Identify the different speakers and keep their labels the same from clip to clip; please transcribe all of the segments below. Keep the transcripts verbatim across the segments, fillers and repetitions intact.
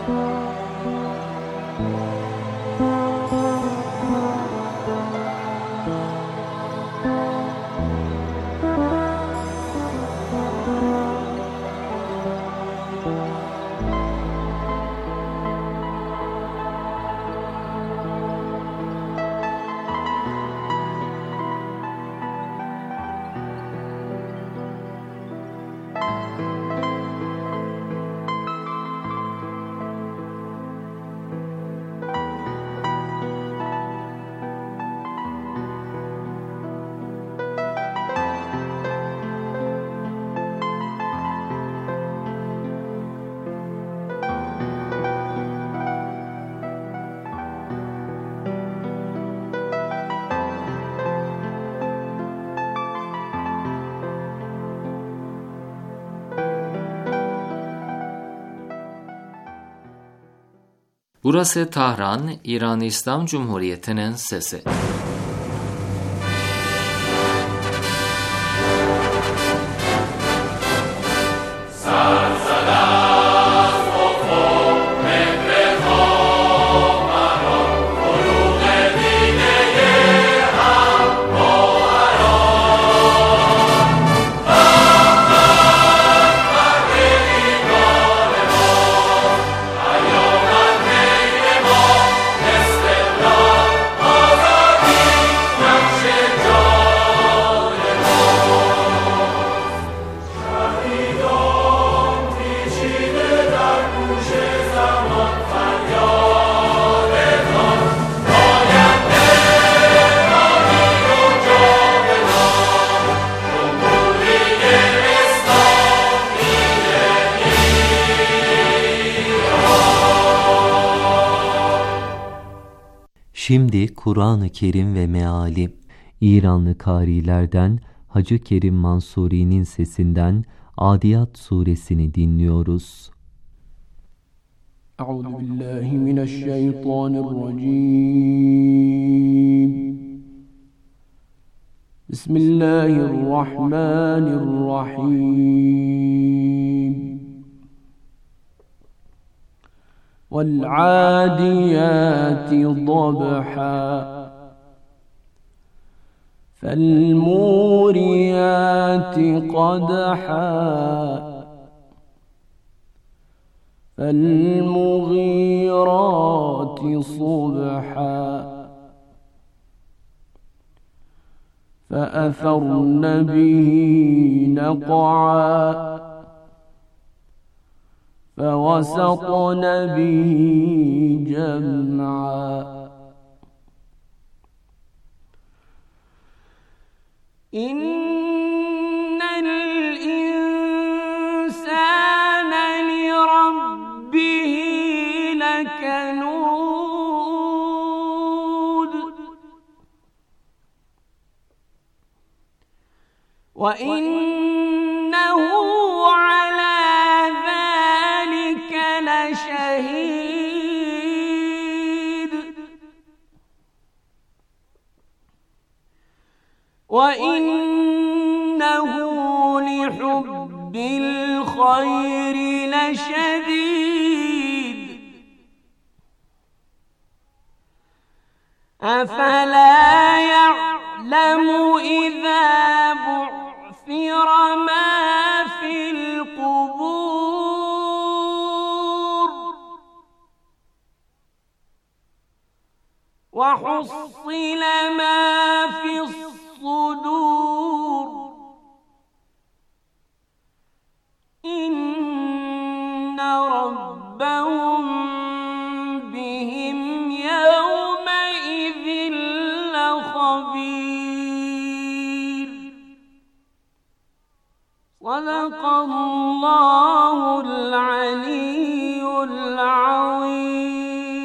Speaker 1: Burası Tahran, İran İslam Cumhuriyeti'nin sesi.
Speaker 2: Şimdi Kur'an-ı Kerim ve meali, İranlı karilerden Hacı Kerim Mansuri'nin sesinden Adiyat suresini dinliyoruz.
Speaker 3: Euzubillahimineşşeytanirracim. Bismillahirrahmanirrahim. وَالْعَادِيَاتِ ضَبْحًا فَالْمُورِيَاتِ قَدْحًا فَالْمُغِيرَاتِ صُبْحًا فَأَثَرْنَ بِهِ نَقْعًا فَوَسَطْنَ بِهِ جَمْعًا إِنَّ الْإِنسَانَ لِرَبِّهِ لَكَنُودٌ وَإِنَّهُ شهيد وإنه لحب الخير لشديد أفلا يعلم إذا بعثر ما في القبور وحصل ما في الصدور إن ربهم بهم يومئذ لخبير صدق الله العلي العظيم.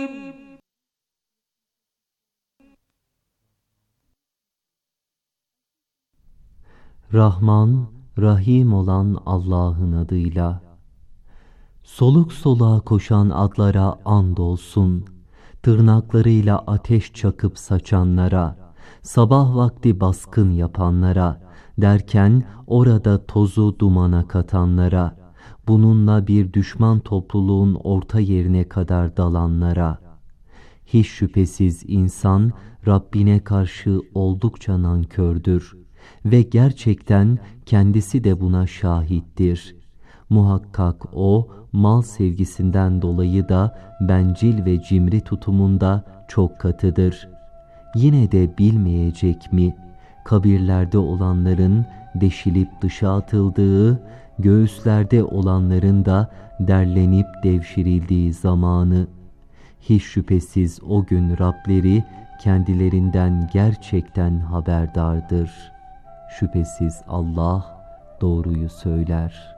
Speaker 2: Rahman, Rahim olan Allah'ın adıyla. Soluk soluğa koşan atlara andolsun, tırnaklarıyla ateş çakıp saçanlara, sabah vakti baskın yapanlara, derken orada tozu dumana katanlara, bununla bir düşman topluluğun orta yerine kadar dalanlara. Hiç şüphesiz insan Rabbine karşı oldukça nankördür ve gerçekten kendisi de buna şahittir. Muhakkak o, mal sevgisinden dolayı da bencil ve cimri tutumunda çok katıdır. Yine de bilmeyecek mi, kabirlerde olanların deşilip dışa atıldığı, göğüslerde olanların da derlenip devşirildiği zamanı. Hiç şüphesiz o gün Rableri kendilerinden gerçekten haberdardır. Şüphesiz Allah doğruyu söyler.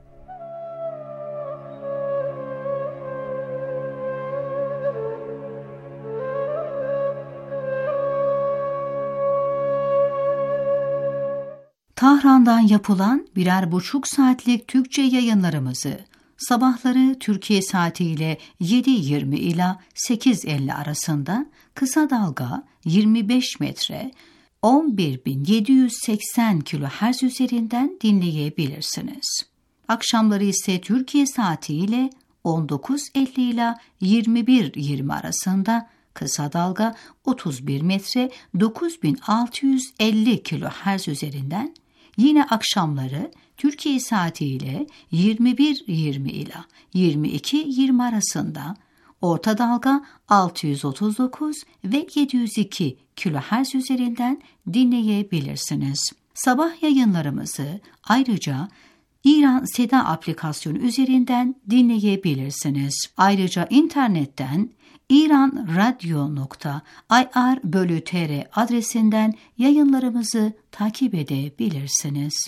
Speaker 4: Tahran'dan yapılan birer buçuk saatlik Türkçe yayınlarımızı sabahları Türkiye saatiyle yedi yirmi ila sekiz elli arasında kısa dalga yirmi beş metre on bir bin yedi yüz seksen kilohertz üzerinden dinleyebilirsiniz. Akşamları ise Türkiye saatiyle on dokuz elli ila yirmi bir yirmi arasında kısa dalga otuz bir metre dokuz bin altı yüz elli kilohertz üzerinden, yine akşamları Türkiye saatiyle yirmi bir yirmi ila yirmi iki yirmi arasında orta dalga altı yüz otuz dokuz ve yedi yüz iki kilohertz üzerinden dinleyebilirsiniz. Sabah yayınlarımızı ayrıca İran Seda aplikasyonu üzerinden dinleyebilirsiniz. Ayrıca internetten iranradyo nokta i r bölü t r adresinden yayınlarımızı takip edebilirsiniz.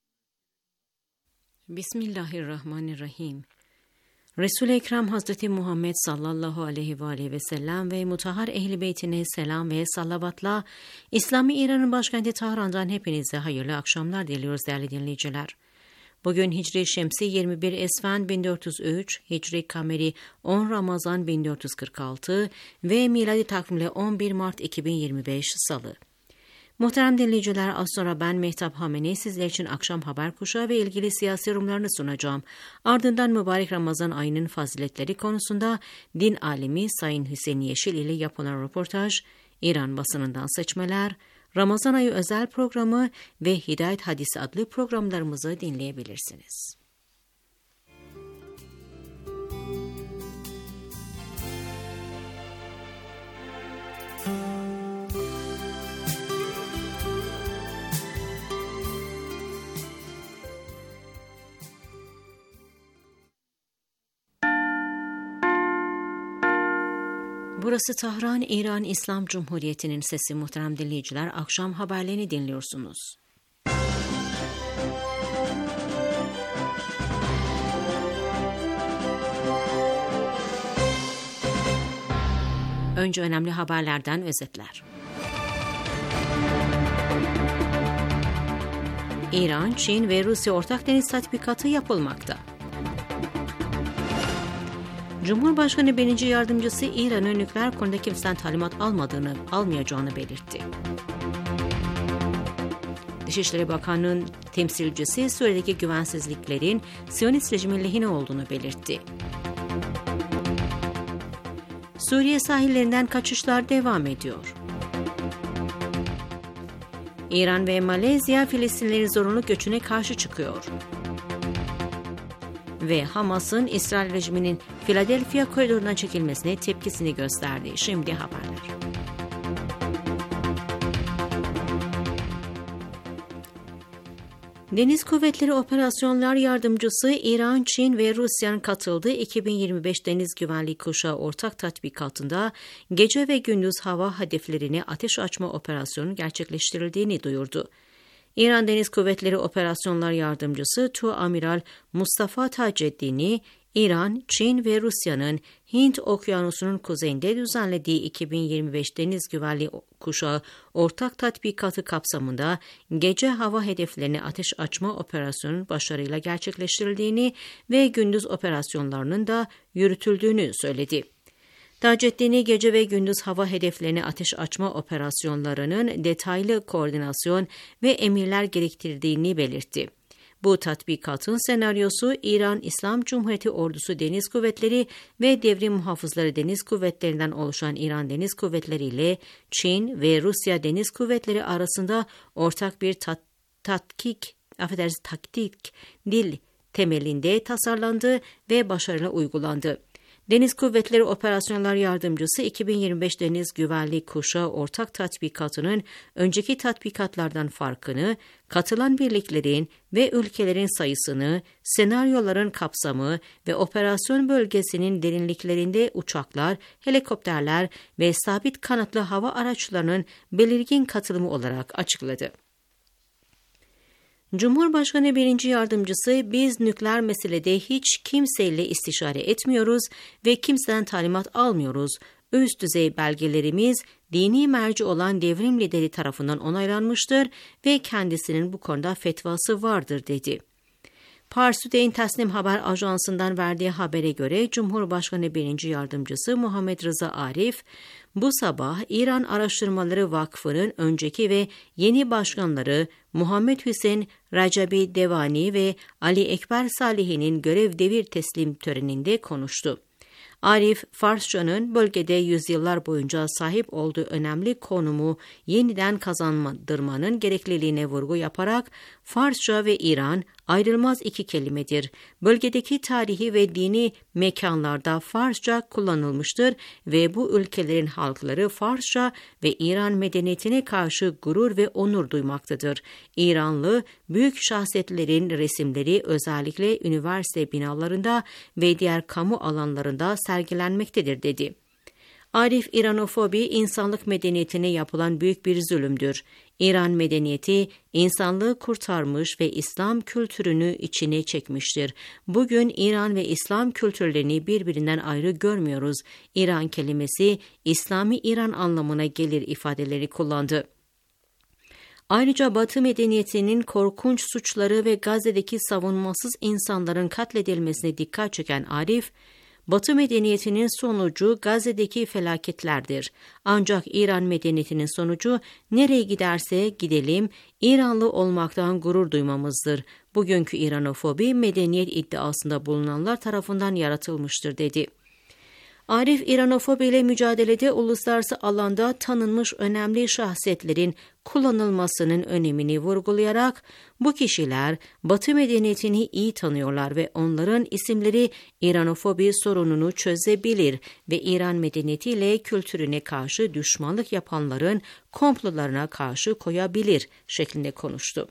Speaker 5: Bismillahirrahmanirrahim. Resul-i Ekrem Hazreti Muhammed sallallahu aleyhi ve aleyhi ve sellem ve mutahhar ehl-i beytine selam ve salavatla İslami İran'ın başkenti Tahran'dan hepinize hayırlı akşamlar diliyoruz değerli dinleyiciler. Bugün Hicri Şemsi yirmi bir Esfen bin dört yüz üç, Hicri Kameri on Ramazan bin dört yüz kırk altı ve miladi takvimle on bir Mart iki bin yirmi beş Salı. Muhterem dinleyiciler, az sonra ben Mehtap Hameni sizler için akşam haber kuşağı ve ilgili siyasi yorumlarını sunacağım. Ardından mübarek Ramazan ayının faziletleri konusunda din alimi Sayın Hüseyin Yeşil ile yapılan röportaj, İran basınından seçmeler, Ramazan ayı özel programı ve Hidayet Hadisi adlı programlarımızı dinleyebilirsiniz. Burası Tahran, İran İslam Cumhuriyeti'nin sesi. Muhterem dinleyiciler, akşam haberlerini dinliyorsunuz. Önce önemli haberlerden özetler. İran, Çin ve Rusya ortak deniz tatbikatı yapılmakta. Cumhurbaşkanı birinci Yardımcısı İran'ın nükleer konuda kimseden talimat almadığını, almayacağını belirtti. Dışişleri Bakanı'nın temsilcisi Suriye'deki güvensizliklerin Siyonist rejimin lehine olduğunu belirtti. Suriye sahillerinden kaçışlar devam ediyor. İran ve Malezya Filistinlilerin zorunlu göçüne karşı çıkıyor. Ve Hamas'ın İsrail rejiminin Philadelphia koridorundan çekilmesine tepkisini gösterdi. Şimdi haberler. Deniz Kuvvetleri Operasyonlar Yardımcısı İran, Çin ve Rusya'nın katıldığı iki bin yirmi beş Deniz Güvenliği Kuşağı ortak tatbikatında gece ve gündüz hava hedeflerine ateş açma operasyonu gerçekleştirildiğini duyurdu. İran Deniz Kuvvetleri Operasyonlar Yardımcısı Tuamiral Mustafa Taceddini, İran, Çin ve Rusya'nın Hint Okyanusu'nun kuzeyinde düzenlediği iki bin yirmi beş Deniz Güvenliği Kuşağı ortak tatbikatı kapsamında gece hava hedeflerine ateş açma operasyonunun başarıyla gerçekleştirildiğini ve gündüz operasyonlarının da yürütüldüğünü söyledi. Taceddini, gece ve gündüz hava hedeflerine ateş açma operasyonlarının detaylı koordinasyon ve emirler gerektirdiğini belirtti. Bu tatbikatın senaryosu İran İslam Cumhuriyeti Ordusu Deniz Kuvvetleri ve Devrim Muhafızları Deniz Kuvvetleri'nden oluşan İran Deniz Kuvvetleri ile Çin ve Rusya Deniz Kuvvetleri arasında ortak bir tat tatkik, affedersiniz, taktik dil temelinde tasarlandı ve başarılı uygulandı. Deniz Kuvvetleri Operasyonlar Yardımcısı iki bin yirmi beş Deniz Güvenlik Kuşağı ortak tatbikatının önceki tatbikatlardan farkını, katılan birliklerin ve ülkelerin sayısını, senaryoların kapsamı ve operasyon bölgesinin derinliklerinde uçaklar, helikopterler ve sabit kanatlı hava araçlarının belirgin katılımı olarak açıkladı. Cumhurbaşkanı birinci Yardımcısı, biz nükleer meselede hiç kimseyle istişare etmiyoruz ve kimseden talimat almıyoruz. Üst düzey belgelerimiz dini merci olan devrim lideri tarafından onaylanmıştır ve kendisinin bu konuda fetvası vardır dedi. Pars Today'in Tasnim Haber Ajansı'ndan verdiği habere göre Cumhurbaşkanı birinci Yardımcısı Muhammed Rıza Arif, bu sabah İran Araştırmaları Vakfı'nın önceki ve yeni başkanları Muhammed Hüseyin Racabi Devani ve Ali Ekber Salihi'nin görev devir teslim töreninde konuştu. Arif, Farsçanın bölgede yüzyıllar boyunca sahip olduğu önemli konumu yeniden kazandırmanın gerekliliğine vurgu yaparak, Farsça ve İran ayrılmaz iki kelimedir. Bölgedeki tarihi ve dini mekanlarda Farsça kullanılmıştır ve bu ülkelerin halkları Farsça ve İran medeniyetine karşı gurur ve onur duymaktadır. İranlı büyük şahsiyetlerin resimleri özellikle üniversite binalarında ve diğer kamu alanlarında sergilenmektedir dedi. Arif, İranofobi, insanlık medeniyetine yapılan büyük bir zulümdür. İran medeniyeti, insanlığı kurtarmış ve İslam kültürünü içine çekmiştir. Bugün İran ve İslam kültürlerini birbirinden ayrı görmüyoruz. İran kelimesi, İslami İran anlamına gelir ifadeleri kullandı. Ayrıca Batı medeniyetinin korkunç suçları ve Gazze'deki savunmasız insanların katledilmesine dikkat çeken Arif, Batı medeniyetinin sonucu Gazze'deki felaketlerdir. Ancak İran medeniyetinin sonucu nereye giderse gidelim İranlı olmaktan gurur duymamızdır. Bugünkü İranofobi medeniyet iddiasında bulunanlar tarafından yaratılmıştır dedi. Arif, İranofobi ile mücadelede uluslararası alanda tanınmış önemli şahsiyetlerin kullanılmasının önemini vurgulayarak, bu kişiler Batı medeniyetini iyi tanıyorlar ve onların isimleri İranofobi sorununu çözebilir ve İran medeniyeti ile kültürüne karşı düşmanlık yapanların komplolarına karşı koyabilir şeklinde konuştu.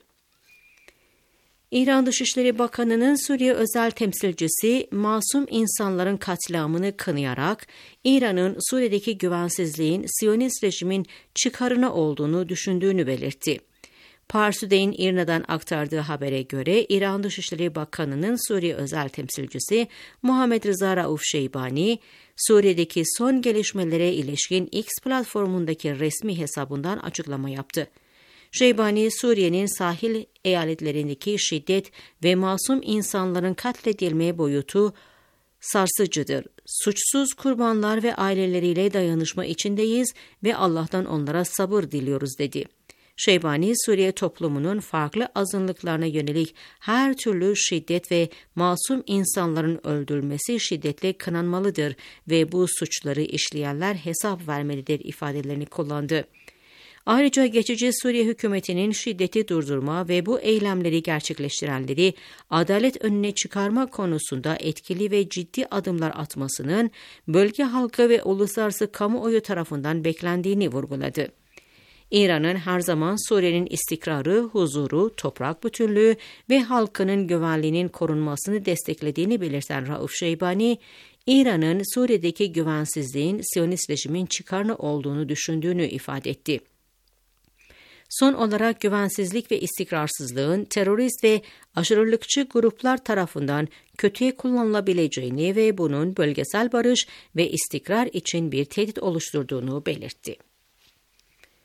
Speaker 5: İran Dışişleri Bakanı'nın Suriye özel temsilcisi masum insanların katliamını kınayarak İran'ın Suriye'deki güvensizliğin Siyonist rejimin çıkarına olduğunu düşündüğünü belirtti. Pars Today'in İRNA'dan aktardığı habere göre İran Dışişleri Bakanı'nın Suriye özel temsilcisi Muhammed Rıza Rauf Şeybani, Suriye'deki son gelişmelere ilişkin X platformundaki resmi hesabından açıklama yaptı. Şeybani, Suriye'nin sahil eyaletlerindeki şiddet ve masum insanların katledilme boyutu sarsıcıdır. Suçsuz kurbanlar ve aileleriyle dayanışma içindeyiz ve Allah'tan onlara sabır diliyoruz dedi. Şeybani, Suriye toplumunun farklı azınlıklarına yönelik her türlü şiddet ve masum insanların öldürülmesi şiddetle kınanmalıdır ve bu suçları işleyenler hesap vermelidir ifadelerini kullandı. Ayrıca geçici Suriye hükümetinin şiddeti durdurma ve bu eylemleri gerçekleştirenleri adalet önüne çıkarma konusunda etkili ve ciddi adımlar atmasının bölge halkı ve uluslararası kamuoyu tarafından beklendiğini vurguladı. İran'ın her zaman Suriye'nin istikrarı, huzuru, toprak bütünlüğü ve halkının güvenliğinin korunmasını desteklediğini belirten Rauf Şeybani, İran'ın Suriye'deki güvensizliğin Siyonist rejimin çıkarına olduğunu düşündüğünü ifade etti. Son olarak güvensizlik ve istikrarsızlığın terörist ve aşırılıkçı gruplar tarafından kötüye kullanılabileceğini ve bunun bölgesel barış ve istikrar için bir tehdit oluşturduğunu belirtti.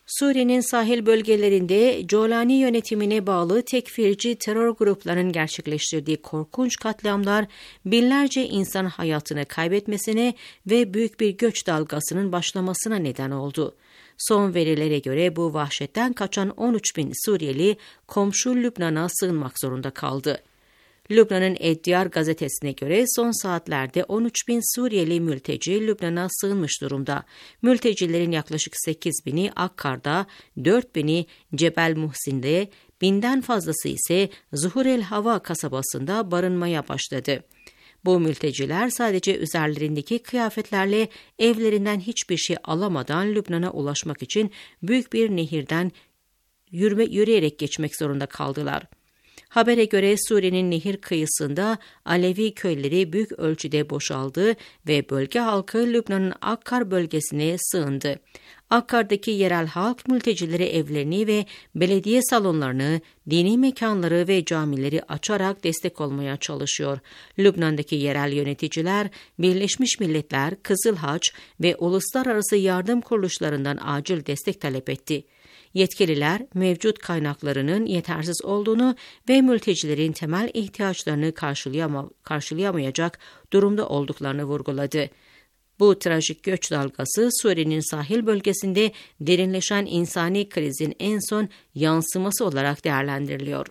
Speaker 5: Suriye'nin sahil bölgelerinde Colani yönetimine bağlı tekfirci terör gruplarının gerçekleştirdiği korkunç katliamlar binlerce insan hayatını kaybetmesine ve büyük bir göç dalgasının başlamasına neden oldu. Son verilere göre bu vahşetten kaçan on üç bin Suriyeli komşu Lübnan'a sığınmak zorunda kaldı. Lübnan'ın Eddiyar gazetesine göre son saatlerde on üç bin Suriyeli mülteci Lübnan'a sığınmış durumda. Mültecilerin yaklaşık sekiz bini Akkar'da, dört bini Cebel Muhsin'de, binden fazlası ise Zuhur el Hava kasabasında barınmaya başladı. Bu mülteciler sadece üzerlerindeki kıyafetlerle evlerinden hiçbir şey alamadan Lübnan'a ulaşmak için büyük bir nehirden yürüme, yürüyerek geçmek zorunda kaldılar. Habere göre Suriye'nin nehir kıyısında Alevi köyleri büyük ölçüde boşaldı ve bölge halkı Lübnan'ın Akkar bölgesine sığındı. Akkar'daki yerel halk mültecilere evlerini ve belediye salonlarını, dini mekanları ve camileri açarak destek olmaya çalışıyor. Lübnan'daki yerel yöneticiler, Birleşmiş Milletler, Kızıl Haç ve uluslararası yardım kuruluşlarından acil destek talep etti. Yetkililer mevcut kaynaklarının yetersiz olduğunu ve mültecilerin temel ihtiyaçlarını karşılayama, karşılayamayacak durumda olduklarını vurguladı. Bu trajik göç dalgası Suriye'nin sahil bölgesinde derinleşen insani krizin en son yansıması olarak değerlendiriliyor.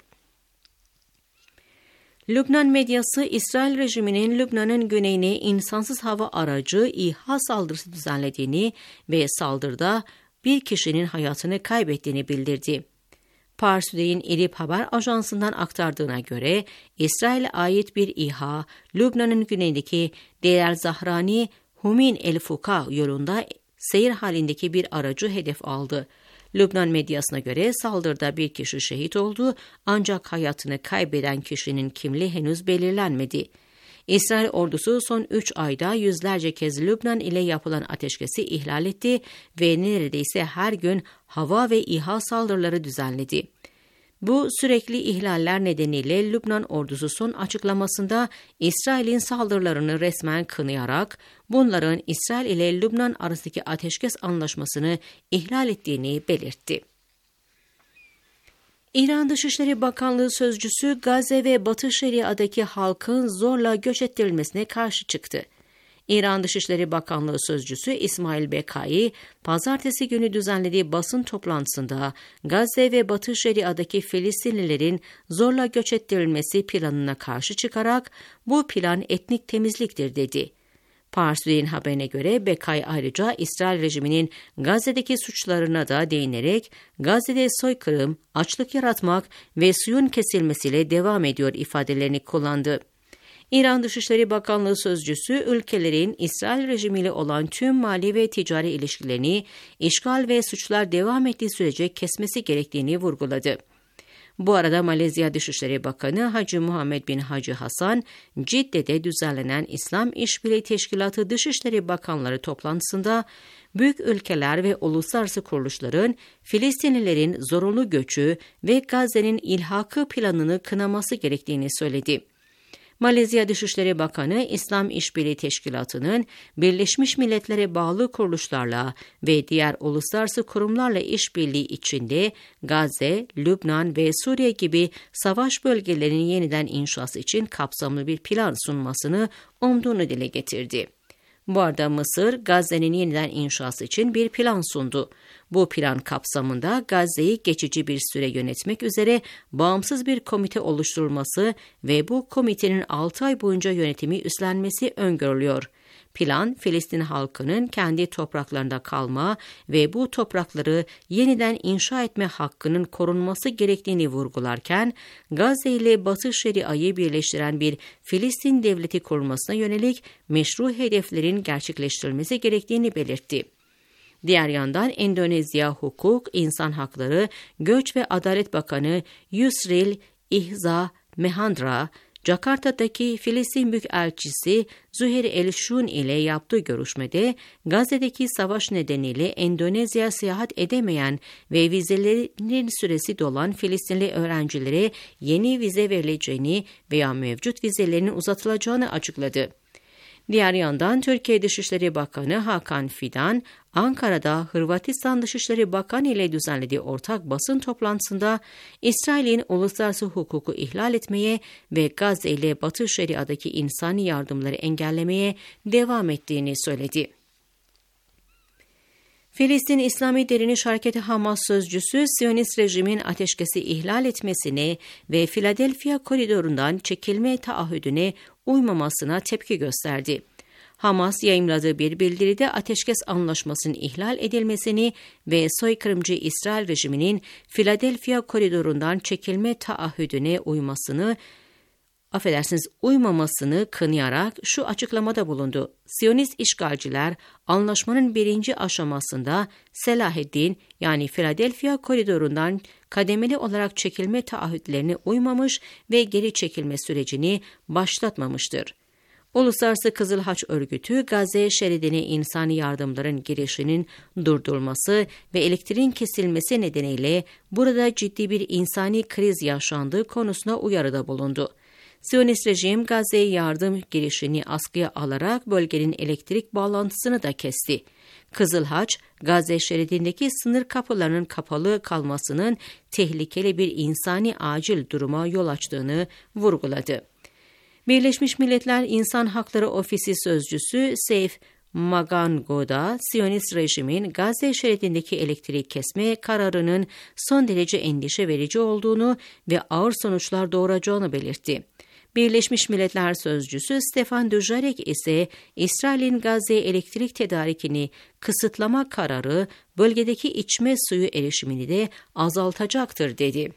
Speaker 5: Lübnan medyası, İsrail rejiminin Lübnan'ın güneyine insansız hava aracı İHA saldırısı düzenlediğini ve saldırıda bir kişinin hayatını kaybettiğini bildirdi. Pars Today'in İdlib haber ajansından aktardığına göre İsrail'e ait bir İHA, Lübnan'ın güneyindeki Deir el-Zahrani Humin el-Fuka yolunda seyir halindeki bir aracı hedef aldı. Lübnan medyasına göre saldırıda bir kişi şehit oldu, ancak hayatını kaybeden kişinin kimliği henüz belirlenmedi. İsrail ordusu son üç ayda yüzlerce kez Lübnan ile yapılan ateşkesi ihlal etti ve neredeyse her gün hava ve İHA saldırıları düzenledi. Bu sürekli ihlaller nedeniyle Lübnan ordusu son açıklamasında İsrail'in saldırılarını resmen kınayarak bunların İsrail ile Lübnan arasındaki ateşkes anlaşmasını ihlal ettiğini belirtti. İran Dışişleri Bakanlığı sözcüsü Gazze ve Batı Şeria'daki halkın zorla göç ettirilmesine karşı çıktı. İran Dışişleri Bakanlığı sözcüsü İsmail Bekai, pazartesi günü düzenlediği basın toplantısında Gazze ve Batı Şeria'daki Filistinlilerin zorla göç ettirilmesi planına karşı çıkarak bu plan etnik temizliktir dedi. Pars Today'in haberine göre Bekay ayrıca İsrail rejiminin Gazze'deki suçlarına da değinerek Gazze'de soykırım, açlık yaratmak ve suyun kesilmesiyle devam ediyor ifadelerini kullandı. İran Dışişleri Bakanlığı sözcüsü ülkelerin İsrail rejimiyle olan tüm mali ve ticari ilişkilerini işgal ve suçlar devam ettiği sürece kesmesi gerektiğini vurguladı. Bu arada Malezya Dışişleri Bakanı Hacı Muhammed bin Hacı Hasan, Cidde'de düzenlenen İslam İşbirliği Teşkilatı Dışişleri Bakanları toplantısında büyük ülkeler ve uluslararası kuruluşların Filistinlilerin zorunlu göçü ve Gazze'nin ilhakı planını kınaması gerektiğini söyledi. Malezya Dışişleri Bakanı, İslam İşbirliği Teşkilatı'nın Birleşmiş Milletler'e bağlı kuruluşlarla ve diğer uluslararası kurumlarla işbirliği içinde Gazze, Lübnan ve Suriye gibi savaş bölgelerinin yeniden inşası için kapsamlı bir plan sunmasını umduğunu dile getirdi. Bu arada Mısır, Gazze'nin yeniden inşası için bir plan sundu. Bu plan kapsamında Gazze'yi geçici bir süre yönetmek üzere bağımsız bir komite oluşturulması ve bu komitenin altı ay boyunca yönetimi üstlenmesi öngörülüyor. Plan, Filistin halkının kendi topraklarında kalma ve bu toprakları yeniden inşa etme hakkının korunması gerektiğini vurgularken, Gazze ile Batı Şeria'yı birleştiren bir Filistin devleti kurulmasına yönelik meşru hedeflerin gerçekleştirilmesi gerektiğini belirtti. Diğer yandan Endonezya Hukuk, İnsan Hakları, Göç ve Adalet Bakanı Yusril İhza Mehandra, Jakarta'daki Filistin Büyükelçisi Züheyr El-Şun ile yaptığı görüşmede Gazze'deki savaş nedeniyle Endonezya'ya seyahat edemeyen ve vizelerinin süresi dolan Filistinli öğrencilere yeni vize verileceğini veya mevcut vizelerinin uzatılacağını açıkladı. Diğer yandan Türkiye Dışişleri Bakanı Hakan Fidan, Ankara'da Hırvatistan Dışişleri Bakanı ile düzenlediği ortak basın toplantısında İsrail'in uluslararası hukuku ihlal etmeye ve Gazze ile Batı Şeria'daki insani yardımları engellemeye devam ettiğini söyledi. Filistin İslami Direniş Hareketi Hamas sözcüsü, Siyonist rejimin ateşkesi ihlal etmesine ve Philadelphia koridorundan çekilme taahhüdüne uymamasına tepki gösterdi. Hamas yayımladığı bir bildiride ateşkes anlaşmasının ihlal edilmesini ve soykırımcı İsrail rejiminin Philadelphia koridorundan çekilme taahhüdüne uymasını affedersiniz uymamasını kınayarak şu açıklamada bulundu. Siyonist işgalciler anlaşmanın birinci aşamasında Selaheddin yani Philadelphia koridorundan kademeli olarak çekilme taahhütlerine uymamış ve geri çekilme sürecini başlatmamıştır. Uluslararası Kızıl Haç Örgütü, Gazze şeridine insani yardımların girişinin durdurulması ve elektriğin kesilmesi nedeniyle burada ciddi bir insani kriz yaşandığı konusunda uyarıda bulundu. Siyonist rejim Gazze'ye yardım girişini askıya alarak bölgenin elektrik bağlantısını da kesti. Kızıl Haç, Gazze şeridindeki sınır kapılarının kapalı kalmasının tehlikeli bir insani acil duruma yol açtığını vurguladı. Birleşmiş Milletler İnsan Hakları Ofisi Sözcüsü Seif Magango'da, Siyonist rejimin Gazze şeridindeki elektriği kesme kararının son derece endişe verici olduğunu ve ağır sonuçlar doğuracağını belirtti. Birleşmiş Milletler Sözcüsü Stefan Dujarric ise İsrail'in Gazze'ye elektrik tedarikini kısıtlama kararı bölgedeki içme suyu erişimini de azaltacaktır dedi.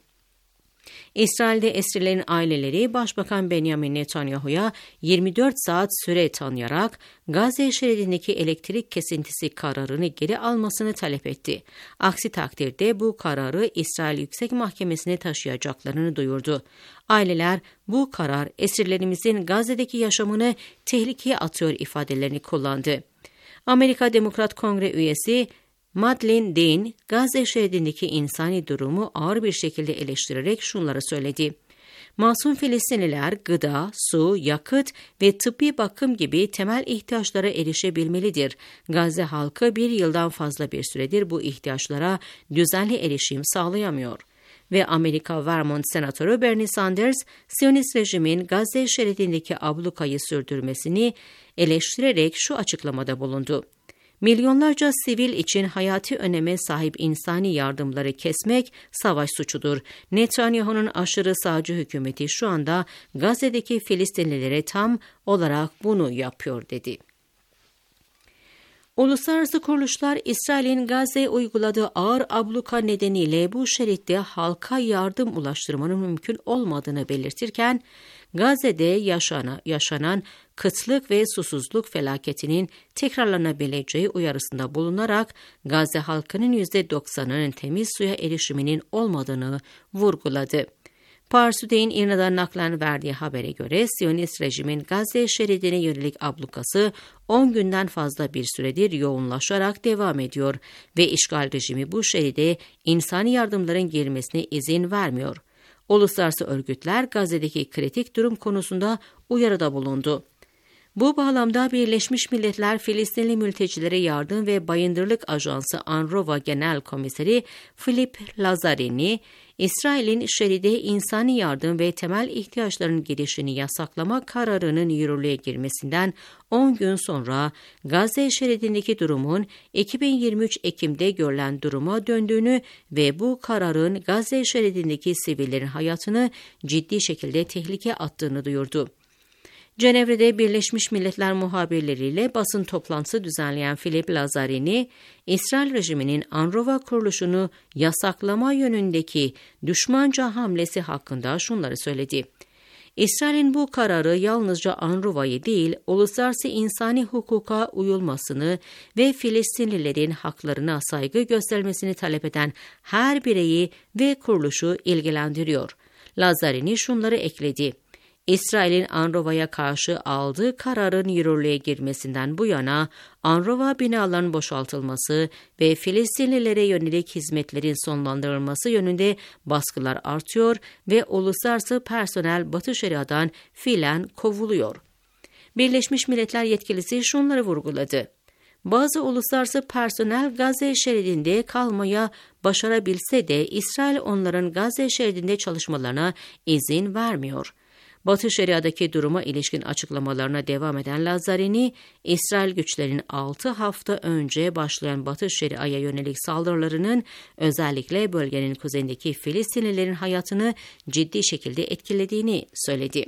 Speaker 5: İsrail'de esirlerin aileleri Başbakan Benjamin Netanyahu'ya yirmi dört saat süre tanıyarak Gazze şeridindeki elektrik kesintisi kararını geri almasını talep etti. Aksi takdirde bu kararı İsrail Yüksek Mahkemesi'ne taşıyacaklarını duyurdu. Aileler bu karar esirlerimizin Gazze'deki yaşamını tehlikeye atıyor ifadelerini kullandı. Amerika Demokrat Kongre üyesi Madeleine Dean, Gazze şeridindeki insani durumu ağır bir şekilde eleştirerek şunları söyledi. Masum Filistinliler gıda, su, yakıt ve tıbbi bakım gibi temel ihtiyaçlara erişebilmelidir. Gazze halkı bir yıldan fazla bir süredir bu ihtiyaçlara düzenli erişim sağlayamıyor. Ve Amerika Vermont Senatörü Bernie Sanders, Siyonist rejimin Gazze şeridindeki ablukayı sürdürmesini eleştirerek şu açıklamada bulundu. Milyonlarca sivil için hayati öneme sahip insani yardımları kesmek savaş suçudur. Netanyahu'nun aşırı sağcı hükümeti şu anda Gazze'deki Filistinlilere tam olarak bunu yapıyor dedi. Uluslararası kuruluşlar İsrail'in Gazze'ye uyguladığı ağır abluka nedeniyle bu şeritte halka yardım ulaştırmanın mümkün olmadığını belirtirken, Gazze'de yaşana, yaşanan kıtlık ve susuzluk felaketinin tekrarlanabileceği uyarısında bulunarak Gazze halkının yüzde doksanının temiz suya erişiminin olmadığını vurguladı. Pars Today'in İrna'dan naklen verdiği habere göre Siyonist rejimin Gazze şeridine yönelik ablukası on günden fazla bir süredir yoğunlaşarak devam ediyor ve işgal rejimi bu şeride insani yardımların girmesine izin vermiyor. Uluslararası örgütler Gazze'deki kritik durum konusunda uyarıda bulundu. Bu bağlamda Birleşmiş Milletler Filistinli Mültecilere Yardım ve Bayındırlık Ajansı UNRWA Genel Komiseri Philippe Lazzarini, İsrail'in şeride insani yardım ve temel ihtiyaçların girişini yasaklama kararının yürürlüğe girmesinden on gün sonra Gazze şeridindeki durumun iki bin yirmi üç Ekim'de görülen duruma döndüğünü ve bu kararın Gazze şeridindeki sivillerin hayatını ciddi şekilde tehlikeye attığını duyurdu. Cenevre'de Birleşmiş Milletler muhabirleriyle basın toplantısı düzenleyen Philippe Lazzarini, İsrail rejiminin UNRWA kuruluşunu yasaklama yönündeki düşmanca hamlesi hakkında şunları söyledi. İsrail'in bu kararı yalnızca UNRWA'yı değil, uluslararası insani hukuka uyulmasını ve Filistinlilerin haklarına saygı göstermesini talep eden her bireyi ve kuruluşu ilgilendiriyor. Lazzarini şunları ekledi. İsrail'in UNRWA'ya karşı aldığı kararın yürürlüğe girmesinden bu yana UNRWA binaların boşaltılması ve Filistinlilere yönelik hizmetlerin sonlandırılması yönünde baskılar artıyor ve uluslararası personel Batı Şeria'dan fiilen kovuluyor. Birleşmiş Milletler yetkilisi şunları vurguladı. Bazı uluslararası personel Gazze şeridinde kalmaya başarabilse de İsrail onların Gazze şeridinde çalışmalarına izin vermiyor. Batı Şeria'daki duruma ilişkin açıklamalarına devam eden Lazzarini, İsrail güçlerinin altı hafta önce başlayan Batı Şeria'ya yönelik saldırılarının özellikle bölgenin kuzeyindeki Filistinlilerin hayatını ciddi şekilde etkilediğini söyledi.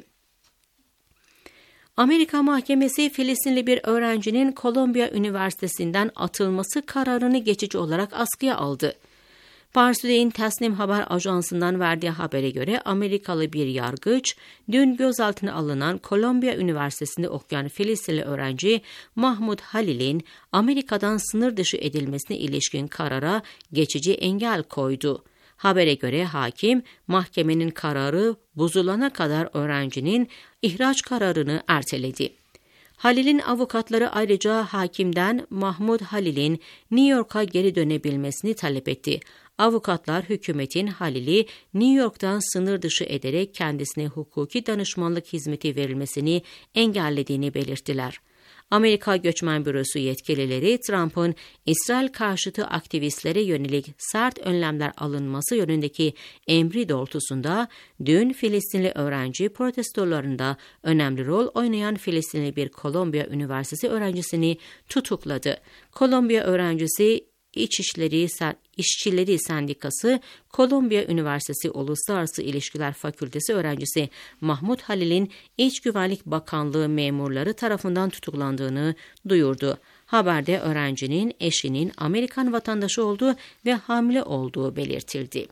Speaker 5: Amerika Mahkemesi Filistinli bir öğrencinin Kolombiya Üniversitesi'nden atılması kararını geçici olarak askıya aldı. Pars Today'in Tasnim Haber Ajansı'ndan verdiği habere göre Amerikalı bir yargıç, dün gözaltına alınan Kolombiya Üniversitesi'nde okuyan Filistinli öğrenci Mahmud Halil'in Amerika'dan sınır dışı edilmesine ilişkin karara geçici engel koydu. Habere göre hakim, mahkemenin kararı bozulana kadar öğrencinin ihraç kararını erteledi. Halil'in avukatları ayrıca hakimden Mahmud Halil'in New York'a geri dönebilmesini talep etti. Avukatlar hükümetin Halil'i New York'tan sınır dışı ederek kendisine hukuki danışmanlık hizmeti verilmesini engellediğini belirttiler. Amerika Göçmen Bürosu yetkilileri Trump'ın İsrail karşıtı aktivistlere yönelik sert önlemler alınması yönündeki emri doğrultusunda dün Filistinli öğrenci protestolarında önemli rol oynayan Filistinli bir Kolombiya Üniversitesi öğrencisini tutukladı. Kolombiya öğrencisi İçişleri İşçileri Sendikası, Kolombiya Üniversitesi Uluslararası İlişkiler Fakültesi öğrencisi Mahmud Halil'in İç Güvenlik Bakanlığı memurları tarafından tutuklandığını duyurdu. Haberde öğrencinin eşinin Amerikan vatandaşı olduğu ve hamile olduğu belirtildi.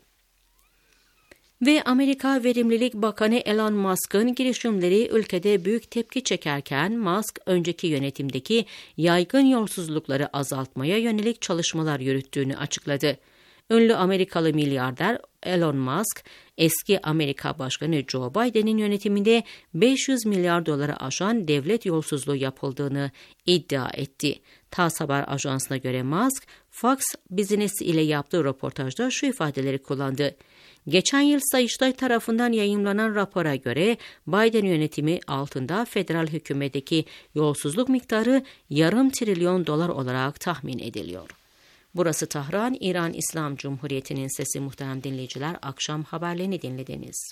Speaker 5: Ve Amerika Verimlilik Bakanı Elon Musk'ın girişimleri ülkede büyük tepki çekerken Musk, önceki yönetimdeki yaygın yolsuzlukları azaltmaya yönelik çalışmalar yürüttüğünü açıkladı. Ünlü Amerikalı milyarder Elon Musk, eski Amerika Başkanı Joe Biden'in yönetiminde beş yüz milyar doları aşan devlet yolsuzluğu yapıldığını iddia etti. TASS Haber Ajansı'na göre Musk, Fox Business ile yaptığı röportajda şu ifadeleri kullandı. Geçen yıl Sayıştay tarafından yayımlanan rapora göre Biden yönetimi altında federal hükümetteki yolsuzluk miktarı yarım trilyon dolar olarak tahmin ediliyor. Burası Tahran, İran İslam Cumhuriyeti'nin sesi. Muhterem dinleyiciler, akşam haberlerini dinlediniz.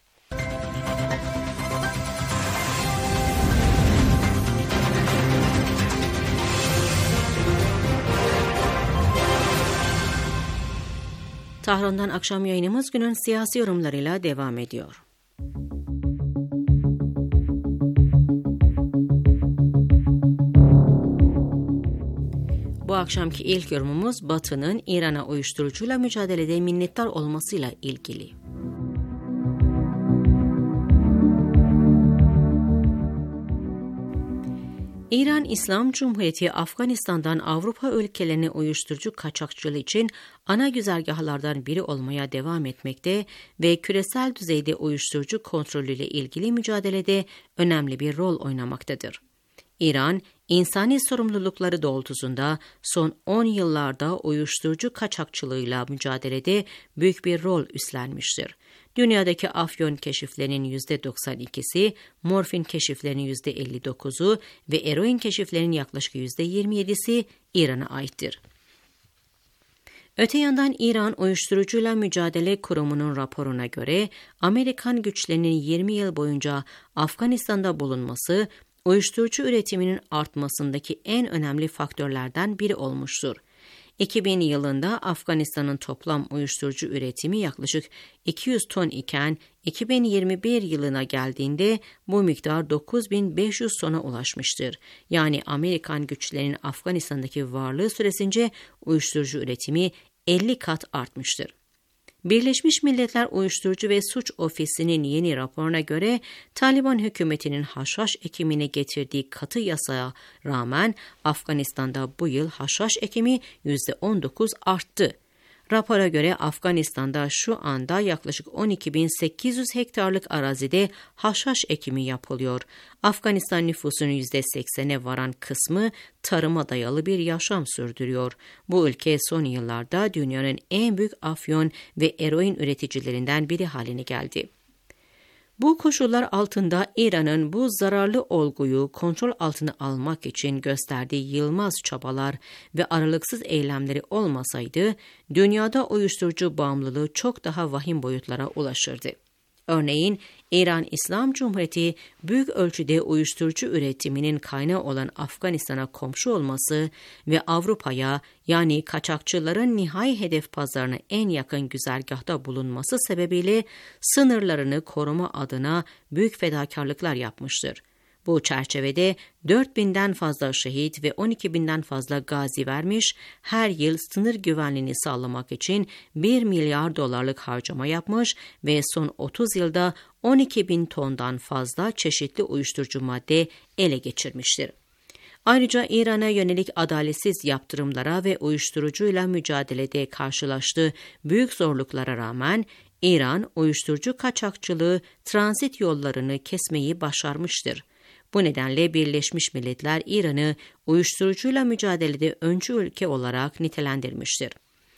Speaker 5: Tahran'dan akşam yayınımız günün siyasi yorumlarıyla devam ediyor. Bu akşamki ilk yorumumuz Batı'nın İran'a uyuşturucuyla mücadelede minnettar olmasıyla ilgili. İran İslam Cumhuriyeti Afganistan'dan Avrupa ülkelerine uyuşturucu kaçakçılığı için ana güzergahlardan biri olmaya devam etmekte ve küresel düzeyde uyuşturucu kontrolüyle ilgili mücadelede önemli bir rol oynamaktadır. İran, insani sorumlulukları doğrultusunda son on yıllarda uyuşturucu kaçakçılığıyla mücadelede büyük bir rol üstlenmiştir. Dünyadaki afyon keşiflerinin yüzde doksan ikisi, morfin keşiflerinin yüzde elli dokuzu ve eroin keşiflerinin yaklaşık yüzde yirmi yedisi İran'a aittir. Öte yandan İran Uyuşturucuyla Mücadele Kurumu'nun raporuna göre Amerikan güçlerinin yirmi yıl boyunca Afganistan'da bulunması, uyuşturucu üretiminin artmasındaki en önemli faktörlerden biri olmuştur. iki bin yılında Afganistan'ın toplam uyuşturucu üretimi yaklaşık iki yüz ton iken iki bin yirmi bir yılına geldiğinde bu miktar dokuz bin beş yüz tona ulaşmıştır. Yani Amerikan güçlerinin Afganistan'daki varlığı süresince uyuşturucu üretimi elli kat artmıştır. Birleşmiş Milletler Uyuşturucu ve Suç Ofisi'nin yeni raporuna göre Taliban hükümetinin haşhaş ekimine getirdiği katı yasaya rağmen Afganistan'da bu yıl haşhaş ekimi yüzde on dokuz arttı. Rapora göre Afganistan'da şu anda yaklaşık on iki bin sekiz yüz hektarlık arazide haşhaş ekimi yapılıyor. Afganistan nüfusunun yüzde seksene varan kısmı tarıma dayalı bir yaşam sürdürüyor. Bu ülke son yıllarda dünyanın en büyük afyon ve eroin üreticilerinden biri haline geldi. Bu koşullar altında İran'ın bu zararlı olguyu kontrol altına almak için gösterdiği yılmaz çabalar ve aralıksız eylemleri olmasaydı, dünyada uyuşturucu bağımlılığı çok daha vahim boyutlara ulaşırdı. Örneğin, İran İslam Cumhuriyeti büyük ölçüde uyuşturucu üretiminin kaynağı olan Afganistan'a komşu olması ve Avrupa'ya, yani kaçakçıların nihai hedef pazarına en yakın güzergahta bulunması sebebiyle sınırlarını koruma adına büyük fedakarlıklar yapmıştır. Bu çerçevede dört binden fazla şehit ve on iki binden fazla gazi vermiş, her yıl sınır güvenliğini sağlamak için bir milyar dolarlık harcama yapmış ve son otuz yılda on iki bin tondan fazla çeşitli uyuşturucu madde ele geçirmiştir. Ayrıca İran'a yönelik adaletsiz yaptırımlara ve uyuşturucuyla mücadelede karşılaştığı büyük zorluklara rağmen İran uyuşturucu kaçakçılığı transit yollarını kesmeyi başarmıştır. Bu nedenle Birleşmiş Milletler İran'ı uyuşturucuyla mücadelede öncü ülke olarak nitelendirmiştir.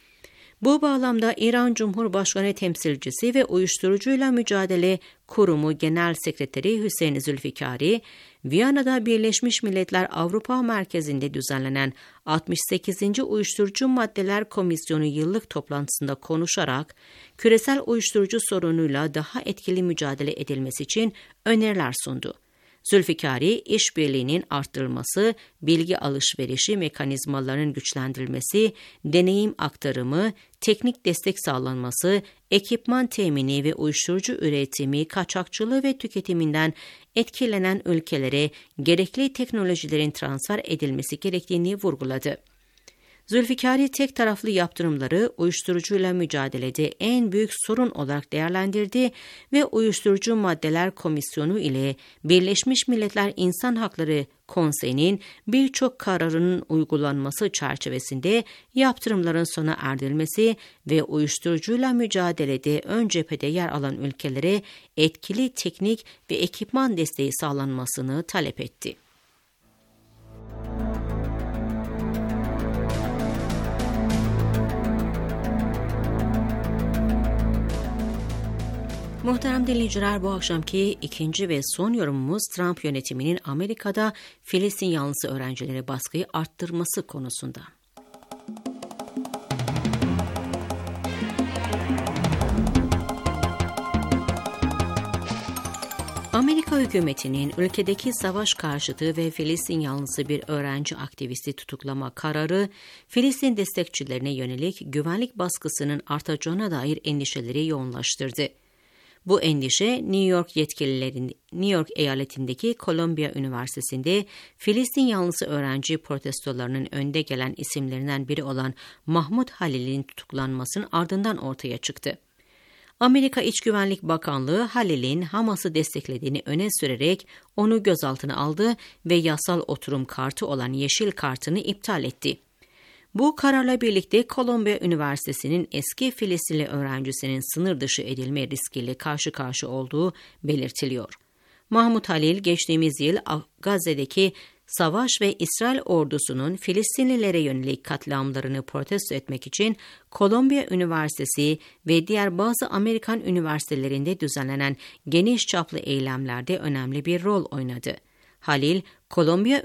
Speaker 5: Bu bağlamda İran Cumhurbaşkanı Temsilcisi ve Uyuşturucuyla Mücadele Kurumu Genel Sekreteri Hüseyin Zülfikari, Viyana'da Birleşmiş Milletler Avrupa Merkezi'nde düzenlenen altmış sekizinci Uyuşturucu Maddeler Komisyonu yıllık toplantısında konuşarak, küresel uyuşturucu sorunuyla daha etkili mücadele edilmesi için öneriler sundu. Zülfikari, işbirliğinin arttırılması, bilgi alışverişi mekanizmalarının güçlendirilmesi, deneyim aktarımı, teknik destek sağlanması, ekipman temini ve uyuşturucu üretimi, kaçakçılığı ve tüketiminden etkilenen ülkelere gerekli teknolojilerin transfer edilmesi gerektiğini vurguladı. Zülfikari tek taraflı yaptırımları uyuşturucuyla mücadelede en büyük sorun olarak değerlendirdi ve Uyuşturucu Maddeler Komisyonu ile Birleşmiş Milletler İnsan Hakları Konseyi'nin birçok kararının uygulanması çerçevesinde yaptırımların sona erdirilmesi ve uyuşturucuyla mücadelede ön cephede yer alan ülkelere etkili teknik ve ekipman desteği sağlanmasını talep etti. Muhterem dinleyiciler, bu akşamki ikinci ve son yorumumuz Trump yönetiminin Amerika'da Filistin yanlısı öğrencilere baskıyı arttırması konusunda. Amerika hükümetinin ülkedeki savaş karşıtı ve Filistin yanlısı bir öğrenci aktivisti tutuklama kararı, Filistin destekçilerine yönelik güvenlik baskısının artacağına dair endişeleri yoğunlaştırdı. Bu endişe New York yetkililerin New York eyaletindeki Columbia Üniversitesi'nde Filistin yanlısı öğrenci protestolarının önde gelen isimlerinden biri olan Mahmut Halil'in tutuklanmasının ardından ortaya çıktı. Amerika İç Güvenlik Bakanlığı Halil'in Hamas'ı desteklediğini öne sürerek onu gözaltına aldı ve yasal oturum kartı olan yeşil kartını iptal etti. Bu kararla birlikte Columbia Üniversitesi'nin eski Filistinli öğrencisinin sınır dışı edilme riskiyle karşı karşı olduğu belirtiliyor. Mahmut Halil geçtiğimiz yıl Gazze'deki savaş ve İsrail ordusunun Filistinlilere yönelik katliamlarını protesto etmek için Columbia Üniversitesi ve diğer bazı Amerikan üniversitelerinde düzenlenen geniş çaplı eylemlerde önemli bir rol oynadı. Halil, Columbia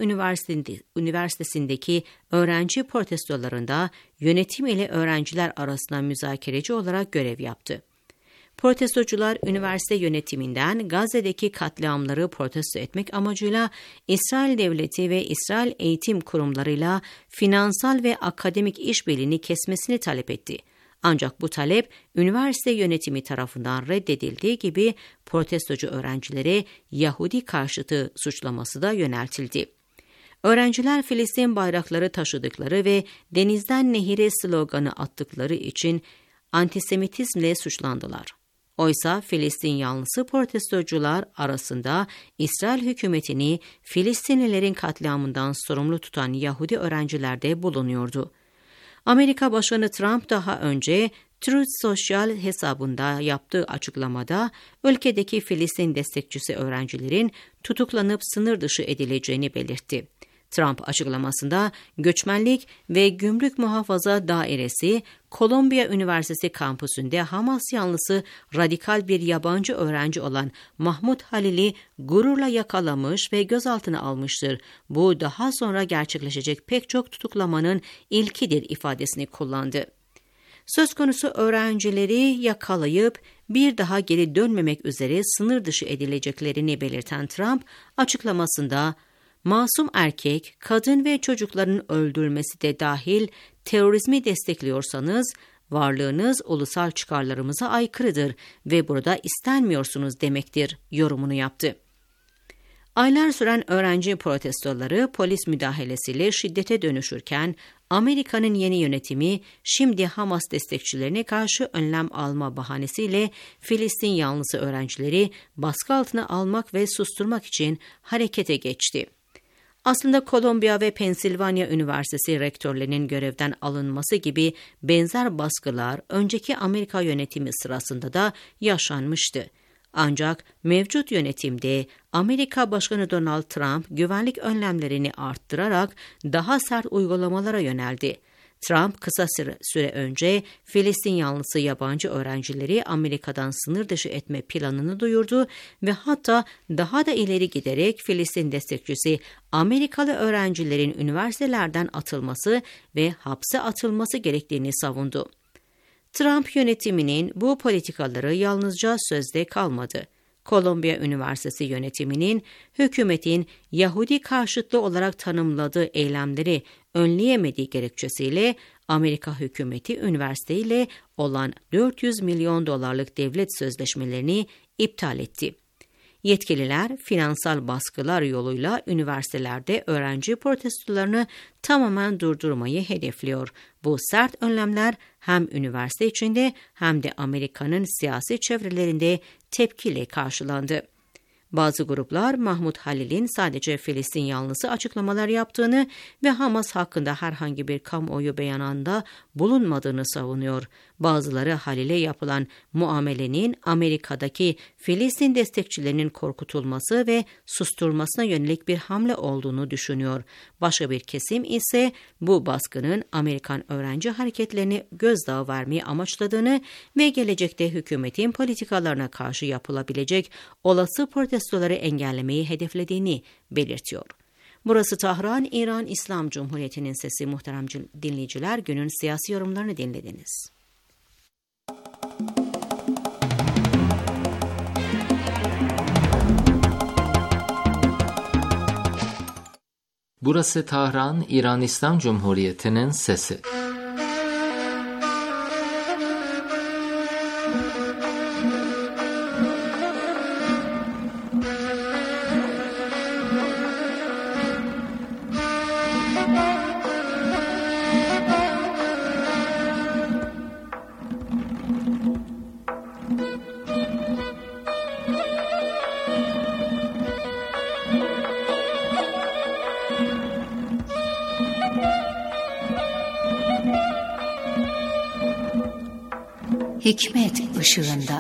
Speaker 5: Üniversitesi'ndeki öğrenci protestolarında yönetim ile öğrenciler arasında müzakereci olarak görev yaptı. Protestocular üniversite yönetiminden Gazze'deki katliamları protesto etmek amacıyla İsrail Devleti ve İsrail eğitim kurumlarıyla finansal ve akademik işbirliğini kesmesini talep etti. Ancak bu talep üniversite yönetimi tarafından reddedildiği gibi protestocu öğrencilere Yahudi karşıtı suçlaması da yöneltildi. Öğrenciler Filistin bayrakları taşıdıkları ve denizden nehire sloganı attıkları için antisemitizmle suçlandılar. Oysa Filistin yanlısı protestocular arasında İsrail hükümetini Filistinlilerin katliamından sorumlu tutan Yahudi öğrenciler de bulunuyordu. Amerika Başkanı Trump daha önce Truth Social hesabında yaptığı açıklamada ülkedeki Filistin destekçisi öğrencilerin tutuklanıp sınır dışı edileceğini belirtti. Trump açıklamasında Göçmenlik ve Gümrük Muhafaza Dairesi, Kolombiya Üniversitesi kampüsünde Hamas yanlısı radikal bir yabancı öğrenci olan Mahmud Halil'i gururla yakalamış ve gözaltına almıştır. Bu daha sonra gerçekleşecek pek çok tutuklamanın ilkidir ifadesini kullandı. Söz konusu öğrencileri yakalayıp bir daha geri dönmemek üzere sınır dışı edileceklerini belirten Trump açıklamasında masum erkek, kadın ve çocukların öldürülmesi de dahil terörizmi destekliyorsanız varlığınız ulusal çıkarlarımıza aykırıdır ve burada istenmiyorsunuz demektir yorumunu yaptı. Aylar süren öğrenci protestoları polis müdahalesiyle şiddete dönüşürken Amerika'nın yeni yönetimi şimdi Hamas destekçilerine karşı önlem alma bahanesiyle Filistin yanlısı öğrencileri baskı altına almak ve susturmak için harekete geçti. Aslında Kolombiya ve Pensilvanya Üniversitesi rektörlerinin görevden alınması gibi benzer baskılar önceki Amerika yönetimi sırasında da yaşanmıştı. Ancak mevcut yönetimde Amerika Başkanı Donald Trump güvenlik önlemlerini arttırarak daha sert uygulamalara yöneldi. Trump kısa süre önce Filistin yanlısı yabancı öğrencileri Amerika'dan sınır dışı etme planını duyurdu ve hatta daha da ileri giderek Filistin destekçisi Amerikalı öğrencilerin üniversitelerden atılması ve hapse atılması gerektiğini savundu. Trump yönetiminin bu politikaları yalnızca sözde kalmadı. Kolombiya Üniversitesi yönetiminin hükümetin Yahudi karşıtlı olarak tanımladığı eylemleri önleyemediği gerekçesiyle Amerika hükümeti üniversiteyle olan dört yüz milyon dolarlık devlet sözleşmelerini iptal etti. Yetkililer finansal baskılar yoluyla üniversitelerde öğrenci protestolarını tamamen durdurmayı hedefliyor. Bu sert önlemler hem üniversite içinde hem de Amerika'nın siyasi çevrelerinde tepkiyle karşılandı. Bazı gruplar Mahmud Halil'in sadece Filistin yanlısı açıklamalar yaptığını ve Hamas hakkında herhangi bir kamuoyu beyanında bulunmadığını savunuyor. Bazıları Halil'e yapılan muamelenin Amerika'daki Filistin destekçilerinin korkutulması ve susturulmasına yönelik bir hamle olduğunu düşünüyor. Başka bir kesim ise bu baskının Amerikan öğrenci hareketlerini gözdağı vermeyi amaçladığını ve gelecekte hükümetin politikalarına karşı yapılabilecek olası protestoları engellemeyi hedeflediğini belirtiyor. Burası Tahran, İran İslam Cumhuriyeti'nin sesi. Muhterem dinleyiciler, günün siyasi yorumlarını dinlediniz.
Speaker 1: Burası Tahran, İran İslam Cumhuriyeti'nin sesi.
Speaker 4: Hikmet ışığında.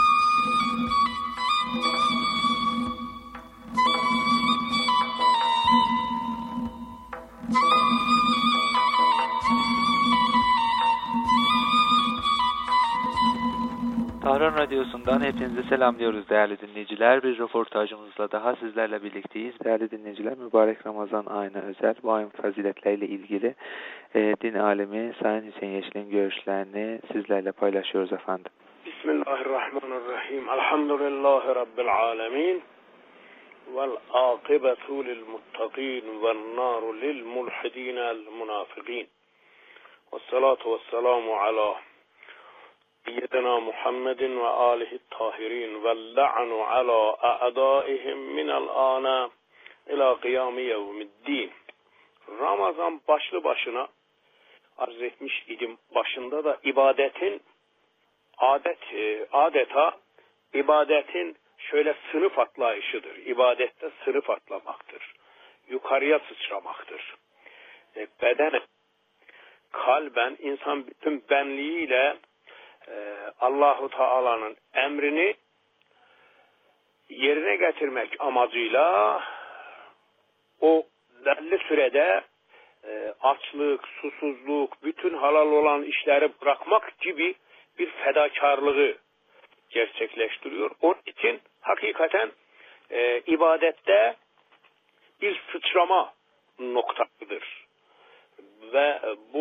Speaker 6: Tahran Radyosu'ndan hepinizi selamlıyoruz değerli dinleyiciler. Bir röportajımızla daha sizlerle birlikteyiz. Değerli dinleyiciler, mübarek Ramazan ayına özel bu ayın faziletleriyle ilgili e, din alemi Sayın Hüseyin Yeşil'in görüşlerini sizlerle paylaşıyoruz efendim.
Speaker 7: Bismillahirrahmanirrahim. Elhamdülillahi Rabbil alemin. Vel akibetu lil muttaqin vel naru lil mulhidin el munafiqin. Vessalatu vesselamu ala سيدنا محمد وآله الطاهرين واللعن على أعدائهم من الآن إلى قيام يوم الدين. Ramazan başlı başına arz etmiş idim. Başında da ibadetin adet adeta ibadetin şöyle sınıf atlayışıdır. İbadette sınıf atlamaktır. Yukarıya sıçramaktır. E, bedene, kalben, insan bütün benliğiyle Allahu Teala'nın emrini yerine getirmek amacıyla o belli sürede e, açlık, susuzluk, bütün halal olan işleri bırakmak gibi bir fedakarlığı gerçekleştiriyor. Onun için hakikaten e, ibadette bir sıçrama noktasıdır. Ve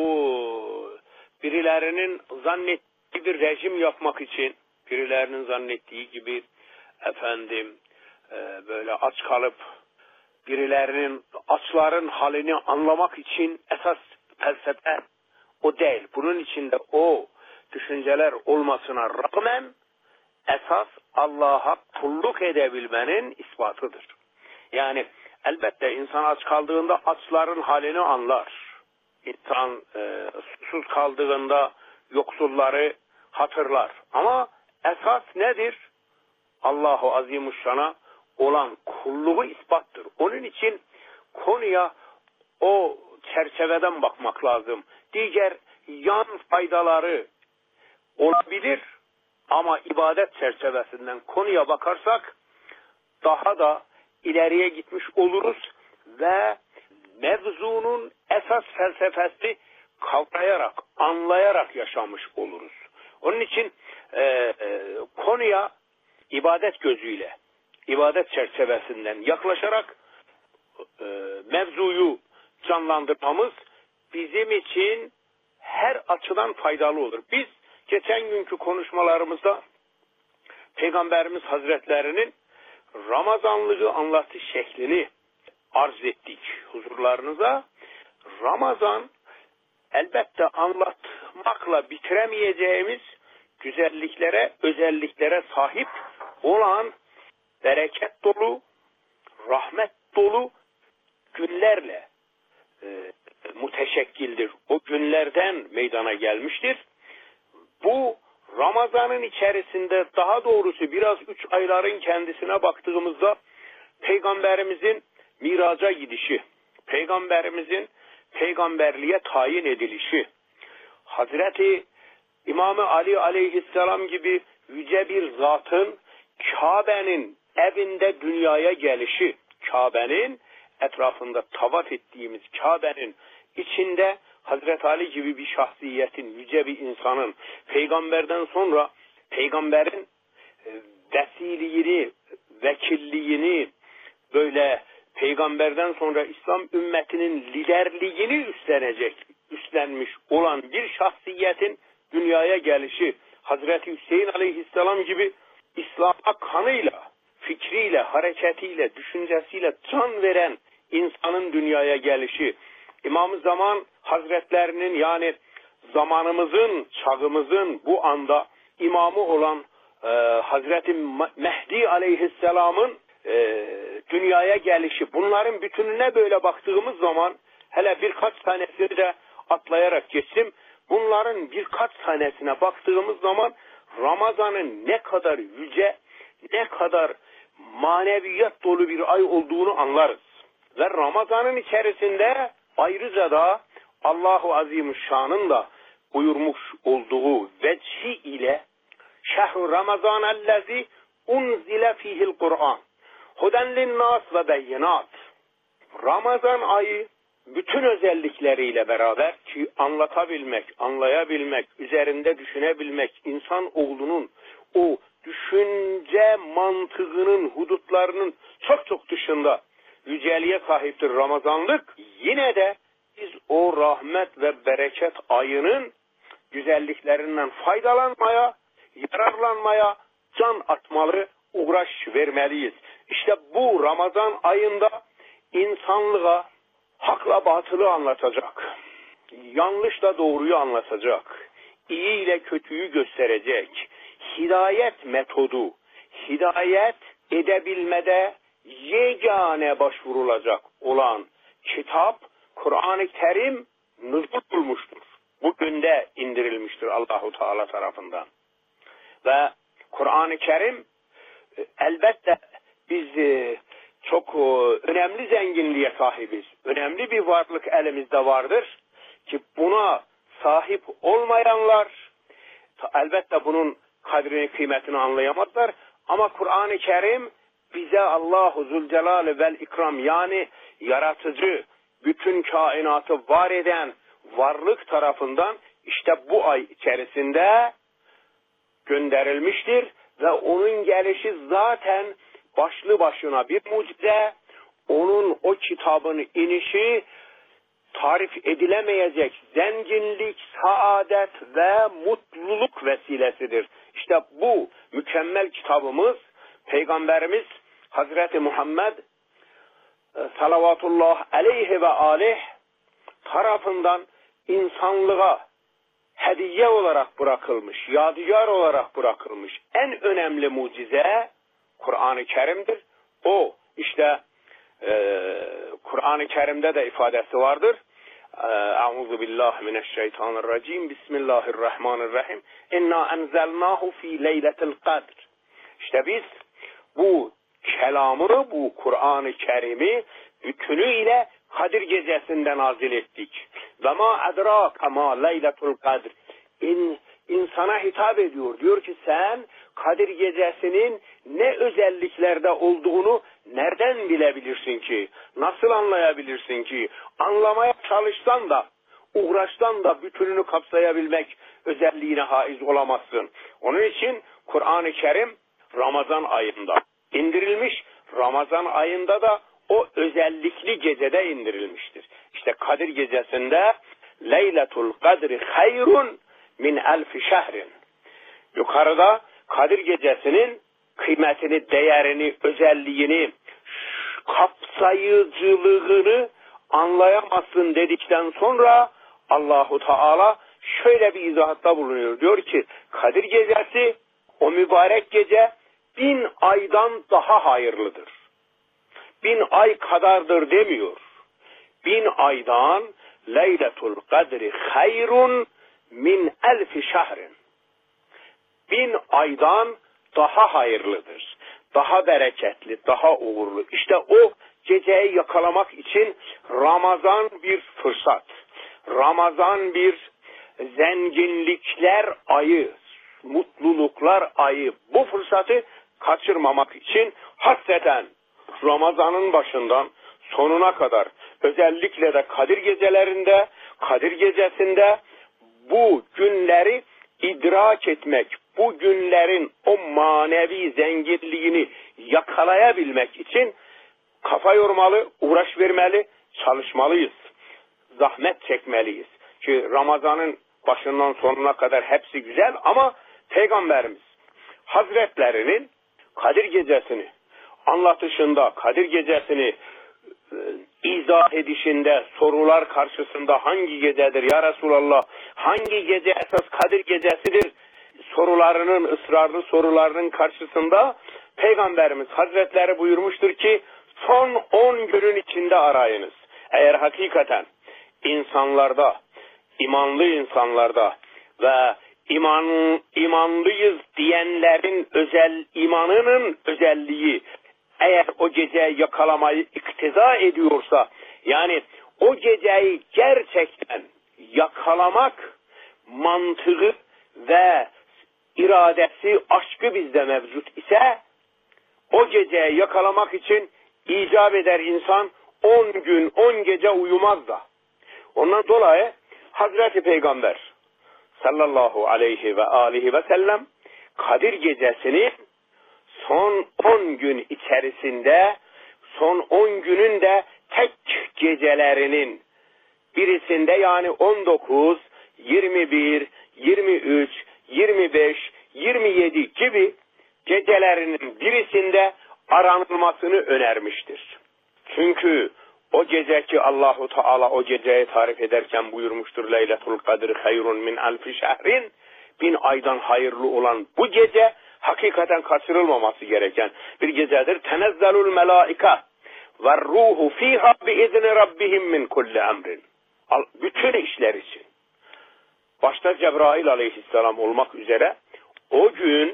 Speaker 7: bu birilerinin zannettiği bir rejim yapmak için, birilerinin zannettiği gibi efendim e, böyle aç kalıp birilerinin açların halini anlamak için esas felsefe o değil. Bunun içinde o düşünceler olmasına rağmen esas Allah'a kulluk edebilmenin ispatıdır. Yani elbette insan aç kaldığında açların halini anlar. İnsan e, susuz kaldığında yoksulları hatırlar. Ama esas nedir? Allahu Azimuşşan'a olan kulluğu ispattır. Onun için konuya o çerçeveden bakmak lazım. Diğer yan faydaları olabilir ama ibadet çerçevesinden konuya bakarsak daha da ileriye gitmiş oluruz ve mevzunun esas felsefesi kavrayarak, anlayarak yaşamış oluruz. Onun için e, e, konuya ibadet gözüyle, ibadet çerçevesinden yaklaşarak e, mevzuyu canlandırmamız bizim için her açıdan faydalı olur. Biz geçen günkü konuşmalarımızda Peygamberimiz Hazretlerinin Ramazanlığı anlatış şeklini arz ettik huzurlarınıza. Ramazan elbette anlatmakla bitiremeyeceğimiz güzelliklere, özelliklere sahip olan bereket dolu, rahmet dolu günlerle e, müteşekkildir. O günlerden meydana gelmiştir. Bu Ramazan'ın içerisinde, daha doğrusu biraz üç ayların kendisine baktığımızda Peygamberimizin miraca gidişi, Peygamberimizin peygamberliğe tayin edilişi, Hazreti İmam-ı Ali aleyhisselam gibi yüce bir zatın Kabe'nin evinde dünyaya gelişi, Kabe'nin etrafında tavaf ettiğimiz Kabe'nin içinde Hazreti Ali gibi bir şahsiyetin, yüce bir insanın, peygamberden sonra peygamberin vesiliğini, vekilliğini, böyle peygamberden sonra İslam ümmetinin liderliğini üstlenecek, üstlenmiş olan bir şahsiyetin dünyaya gelişi, Hazreti Hüseyin aleyhisselam gibi İslam'a kanıyla, fikriyle, hareketiyle, düşüncesiyle can veren insanın dünyaya gelişi, İmam-ı Zaman Hazretlerinin, yani zamanımızın, çağımızın bu anda imamı olan e, Hazreti Mehdi aleyhisselamın e, dünyaya gelişi, bunların bütününe böyle baktığımız zaman, hele birkaç tanesini de atlayarak geçtim, bunların birkaç tanesine baktığımız zaman Ramazan'ın ne kadar yüce, ne kadar maneviyat dolu bir ay olduğunu anlarız. Ve Ramazan'ın içerisinde ayrıca da Allahu Azimüşşan'ın da buyurmuş olduğu vecihi ile şehr-i Ramazanellezi unzile fihil Kur'an huden linnâs ve beyinat. Ramazan ayı bütün özellikleriyle beraber, ki anlatabilmek, anlayabilmek, üzerinde düşünebilmek, insan oğlunun o düşünce mantığının, hudutlarının çok çok dışında yüceliğe sahiptir Ramazanlık. Yine de biz o rahmet ve bereket ayının güzelliklerinden faydalanmaya, yararlanmaya can atmalı, uğraş vermeliyiz. İşte bu Ramazan ayında insanlığa hakla batılı anlatacak, yanlışla doğruyu anlatacak, iyi ile kötüyü gösterecek, hidayet metodu, hidayet edebilmede yegane başvurulacak olan kitap, Kur'an-ı Kerim nüzul bulmuştur. Bugün de indirilmiştir Allahu Teala tarafından. Ve Kur'an-ı Kerim elbette biz çok önemli zenginliğe sahibiz. Önemli bir varlık elimizde vardır ki buna sahip olmayanlar elbette bunun kadrini, kıymetini anlayamazlar. Ama Kur'an-ı Kerim bize Allahu Zülcelal vel İkram yani yaratıcı, bütün kainatı var eden varlık tarafından işte bu ay içerisinde gönderilmiştir ve onun gelişi zaten başlı başına bir mucize. Onun o kitabın inişi tarif edilemeyecek zenginlik, saadet ve mutluluk vesilesidir. İşte bu mükemmel kitabımız Peygamberimiz Hazreti Muhammed salavatullah aleyhi ve aleyh tarafından insanlığa hediye olarak bırakılmış, yadigar olarak bırakılmış en önemli mucize Kur'an-ı Kerim'dir. O işte e, Kur'an-ı Kerim'de de ifadesi vardır. Euzu billahi mineşşeytanirracim. Bismillahirrahmanirrahim. İnna enzelnahu fi leyletil kadr. İşte biz bu kelamı, bu Kur'an-ı Kerim'i bütünüyle Kadir gecesinde nazil ettik. Ve ma edrake ma leyletul kadr. İn, insana hitap ediyor. Diyor ki sen Kadir gecesinin ne özelliklerde olduğunu nereden bilebilirsin ki? Nasıl anlayabilirsin ki? Anlamaya çalışsan da, uğraşsan da bütününü kapsayabilmek özelliğine haiz olamazsın. Onun için Kur'an-ı Kerim Ramazan ayında indirilmiş. Ramazan ayında da o özellikli gecede indirilmiştir. İşte Kadir gecesinde Leyletul Kadri hayrun min elfi şehrin. Yukarıda Kadir gecesinin kıymetini, değerini, özelliğini, kapsayıcılığını anlayamazsın dedikten sonra Allahu Teala şöyle bir izahatta bulunuyor. Diyor ki Kadir gecesi, o mübarek gece bin aydan daha hayırlıdır. Bin ay kadardır demiyor. Bin aydan Leyletul Kadri hayrun min elfi şehrin. Bin aydan daha hayırlıdır. Daha bereketli, daha uğurlu. İşte o geceyi yakalamak için Ramazan bir fırsat. Ramazan bir zenginlikler ayı, mutluluklar ayı. Bu fırsatı kaçırmamak için hasreten Ramazan'ın başından sonuna kadar özellikle de Kadir gecelerinde, Kadir gecesinde bu günleri idrak etmek, bu günlerin o manevi zenginliğini yakalayabilmek için kafa yormalı, uğraş vermeli, çalışmalıyız. Zahmet çekmeliyiz. Ki Ramazan'ın başından sonuna kadar hepsi güzel ama Peygamberimiz Hazretlerinin Kadir gecesini anlatışında, Kadir gecesini e, izah edişinde, sorular karşısında hangi gecedir ya Resulallah, hangi gece esas Kadir gecesidir sorularının, ısrarlı sorularının karşısında Peygamberimiz Hazretleri buyurmuştur ki son on günün içinde arayınız. Eğer hakikaten insanlarda, imanlı insanlarda ve iman, imanlıyız diyenlerin özel imanının özelliği eğer o geceyi yakalamayı iktiza ediyorsa, yani o geceyi gerçekten yakalamak mantığı ve iradesi, aşkı bizde mevcut ise o geceyi yakalamak için icap eder insan on gün, on gece uyumaz da. Ondan dolayı Hazreti Peygamber sallallahu aleyhi ve aleyhi ve sellem Kadir gecesini son on gün içerisinde, son on günün de tek gecelerinin birisinde, yani on dokuz, yirmi bir, yirmi üç, yirmi beş, yirmi yedi gibi gecelerinin birisinde aranılmasını önermiştir. Çünkü o gece ki Allahu Teala o geceyi tarif ederken buyurmuştur Leyletul Kadr hayrun min elfi şehrin, bin aydan hayırlı olan bu gece hakikaten kaçırılmaması gereken bir gecedir. Tenezzelul melaika ve ruhu fiha biizni rabbihim min kulli emrin. Bütün işler için, başta Cebrail aleyhisselam olmak üzere o gün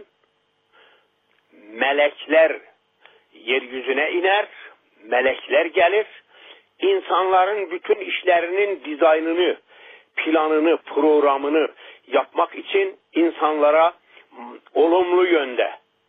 Speaker 7: melekler yeryüzüne iner, melekler gelir, insanların bütün işlerinin dizaynını, planını, programını yapmak için insanlara olumlu yönde,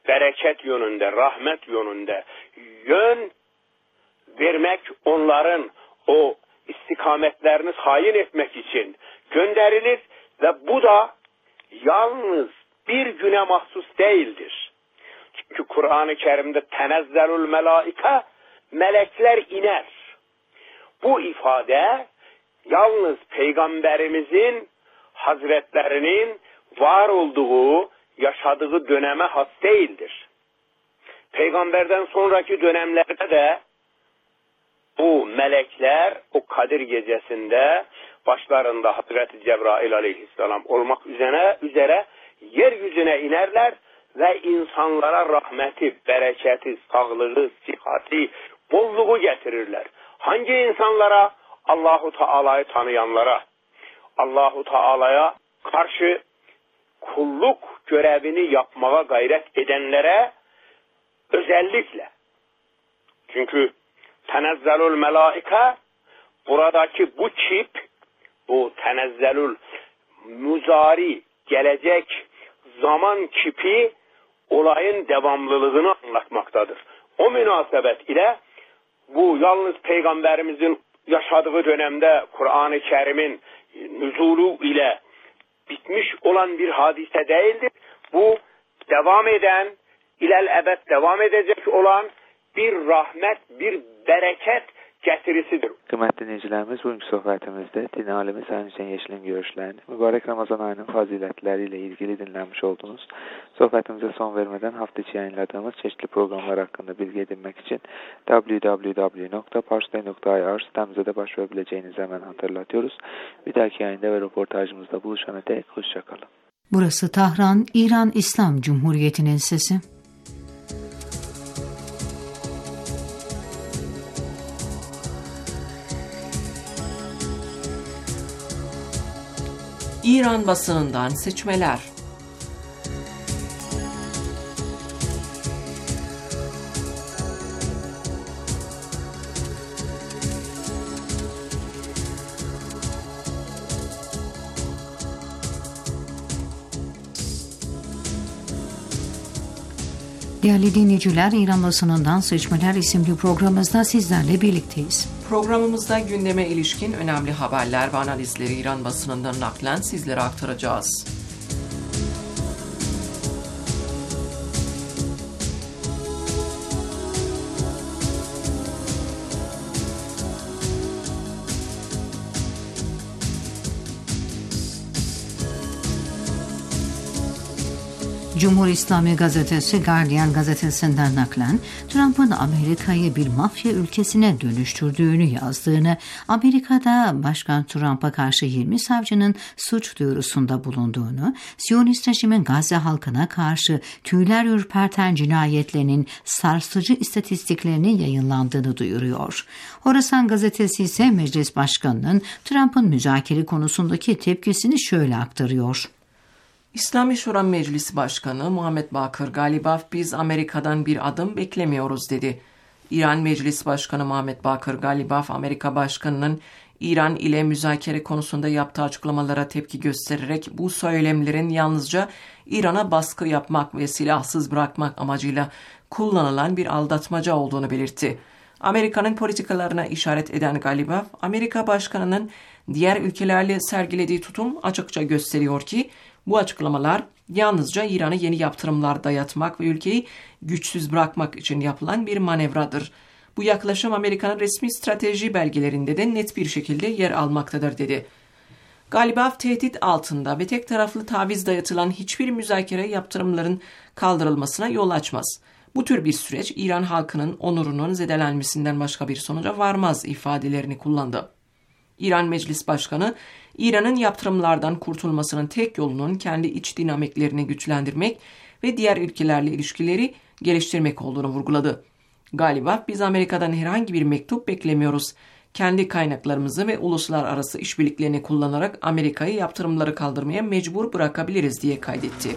Speaker 7: bereket yönünde, rahmet yönünde yön vermek, onların o istikametlerini tayin etmek için gönderilir ve bu da yalnız bir güne mahsus değildir. Çünkü Kur'an-ı Kerim'de tenezzelul melaike, melekler iner. Bu ifade yalnız Peygamberimizin Hazretlerinin var olduğu, yaşadığı döneme has değildir. Peygamberden sonraki dönemlerde de bu melekler o Kadir gecesinde başlarında Hazreti Cebrail aleyhisselam olmak üzere, üzere yeryüzüne inerler ve insanlara rahmeti, bereketi, sağlığı, sıhhati, bolluğu getirirler. Hangi insanlara? Allahu Teala'yı tanıyanlara, Allahu Teala'ya karşı kulluk görevini yapmaya gayret edenlere özellikle. Çünkü tenezzelul melaike, buradaki bu çip, bu tenezzelul muzari, gelecek zaman kipi olayın devamlılığını anlatmaktadır. O münasebet ile bu yalnız Peygamberimizin yaşadığı dönemde Kur'an-ı Kerim'in nüzulu ile bitmiş olan bir hadise değildir. Bu devam eden, ilel ebed devam edecek olan bir rahmet, bir bereket getirisidir.
Speaker 6: Kıymetli dinleyicilerimiz, bugünkü sohbetimizde din alemi Sayın Hüseyin Yeşil'in görüşlerini, mübarek Ramazan ayının faziletleriyle ilgili dinlenmiş oldunuz. Sohbetimize son vermeden hafta içi yayınladığımız çeşitli programlar hakkında bilgi edinmek için double-u double-u double-u nokta parstay nokta i r sitemize de başvurabileceğinizi hemen hatırlatıyoruz. Bir dahaki yayında ve röportajımızda buluşana dek hoşçakalın.
Speaker 4: Burası Tahran, İran İslam Cumhuriyeti'nin sesi.
Speaker 8: İran basınından seçmeler.
Speaker 4: Değerli dinleyiciler, İran basınından seçmeler isimli programımızda sizlerle birlikteyiz.
Speaker 8: Programımızda gündeme ilişkin önemli haberler ve analizleri İran basınından naklen sizlere aktaracağız.
Speaker 4: Cumhur İslami gazetesi Guardian gazetesinden naklen Trump'ın Amerika'yı bir mafya ülkesine dönüştürdüğünü yazdığını, Amerika'da Başkan Trump'a karşı yirmi savcının suç duyurusunda bulunduğunu, Siyonist rejimin Gazze halkına karşı tüyler ürperten cinayetlerinin sarsıcı istatistiklerinin yayınlandığını duyuruyor. Horasan gazetesi ise Meclis Başkanı'nın Trump'ın müzakere konusundaki tepkisini şöyle aktarıyor.
Speaker 8: İslami Şura Meclisi Başkanı Muhammed Bakır Galibaf, biz Amerika'dan bir adım beklemiyoruz dedi. İran Meclis Başkanı Muhammed Bakır Galibaf, Amerika Başkanı'nın İran ile müzakere konusunda yaptığı açıklamalara tepki göstererek bu söylemlerin yalnızca İran'a baskı yapmak ve silahsız bırakmak amacıyla kullanılan bir aldatmaca olduğunu belirtti. Amerika'nın politikalarına işaret eden Galibaf, Amerika Başkanı'nın diğer ülkelerle sergilediği tutum açıkça gösteriyor ki bu açıklamalar yalnızca İran'a yeni yaptırımlar dayatmak ve ülkeyi güçsüz bırakmak için yapılan bir manevradır. Bu yaklaşım Amerika'nın resmi strateji belgelerinde de net bir şekilde yer almaktadır dedi. Galibaf, tehdit altında ve tek taraflı taviz dayatılan hiçbir müzakere yaptırımların kaldırılmasına yol açmaz. Bu tür bir süreç İran halkının onurunun zedelenmesinden başka bir sonuca varmaz ifadelerini kullandı. İran Meclis Başkanı, İran'ın yaptırımlardan kurtulmasının tek yolunun kendi iç dinamiklerini güçlendirmek ve diğer ülkelerle ilişkileri geliştirmek olduğunu vurguladı. Galiba biz Amerika'dan herhangi bir mektup beklemiyoruz. Kendi kaynaklarımızı ve uluslararası işbirliklerini kullanarak Amerika'yı yaptırımları kaldırmaya mecbur bırakabiliriz diye kaydetti.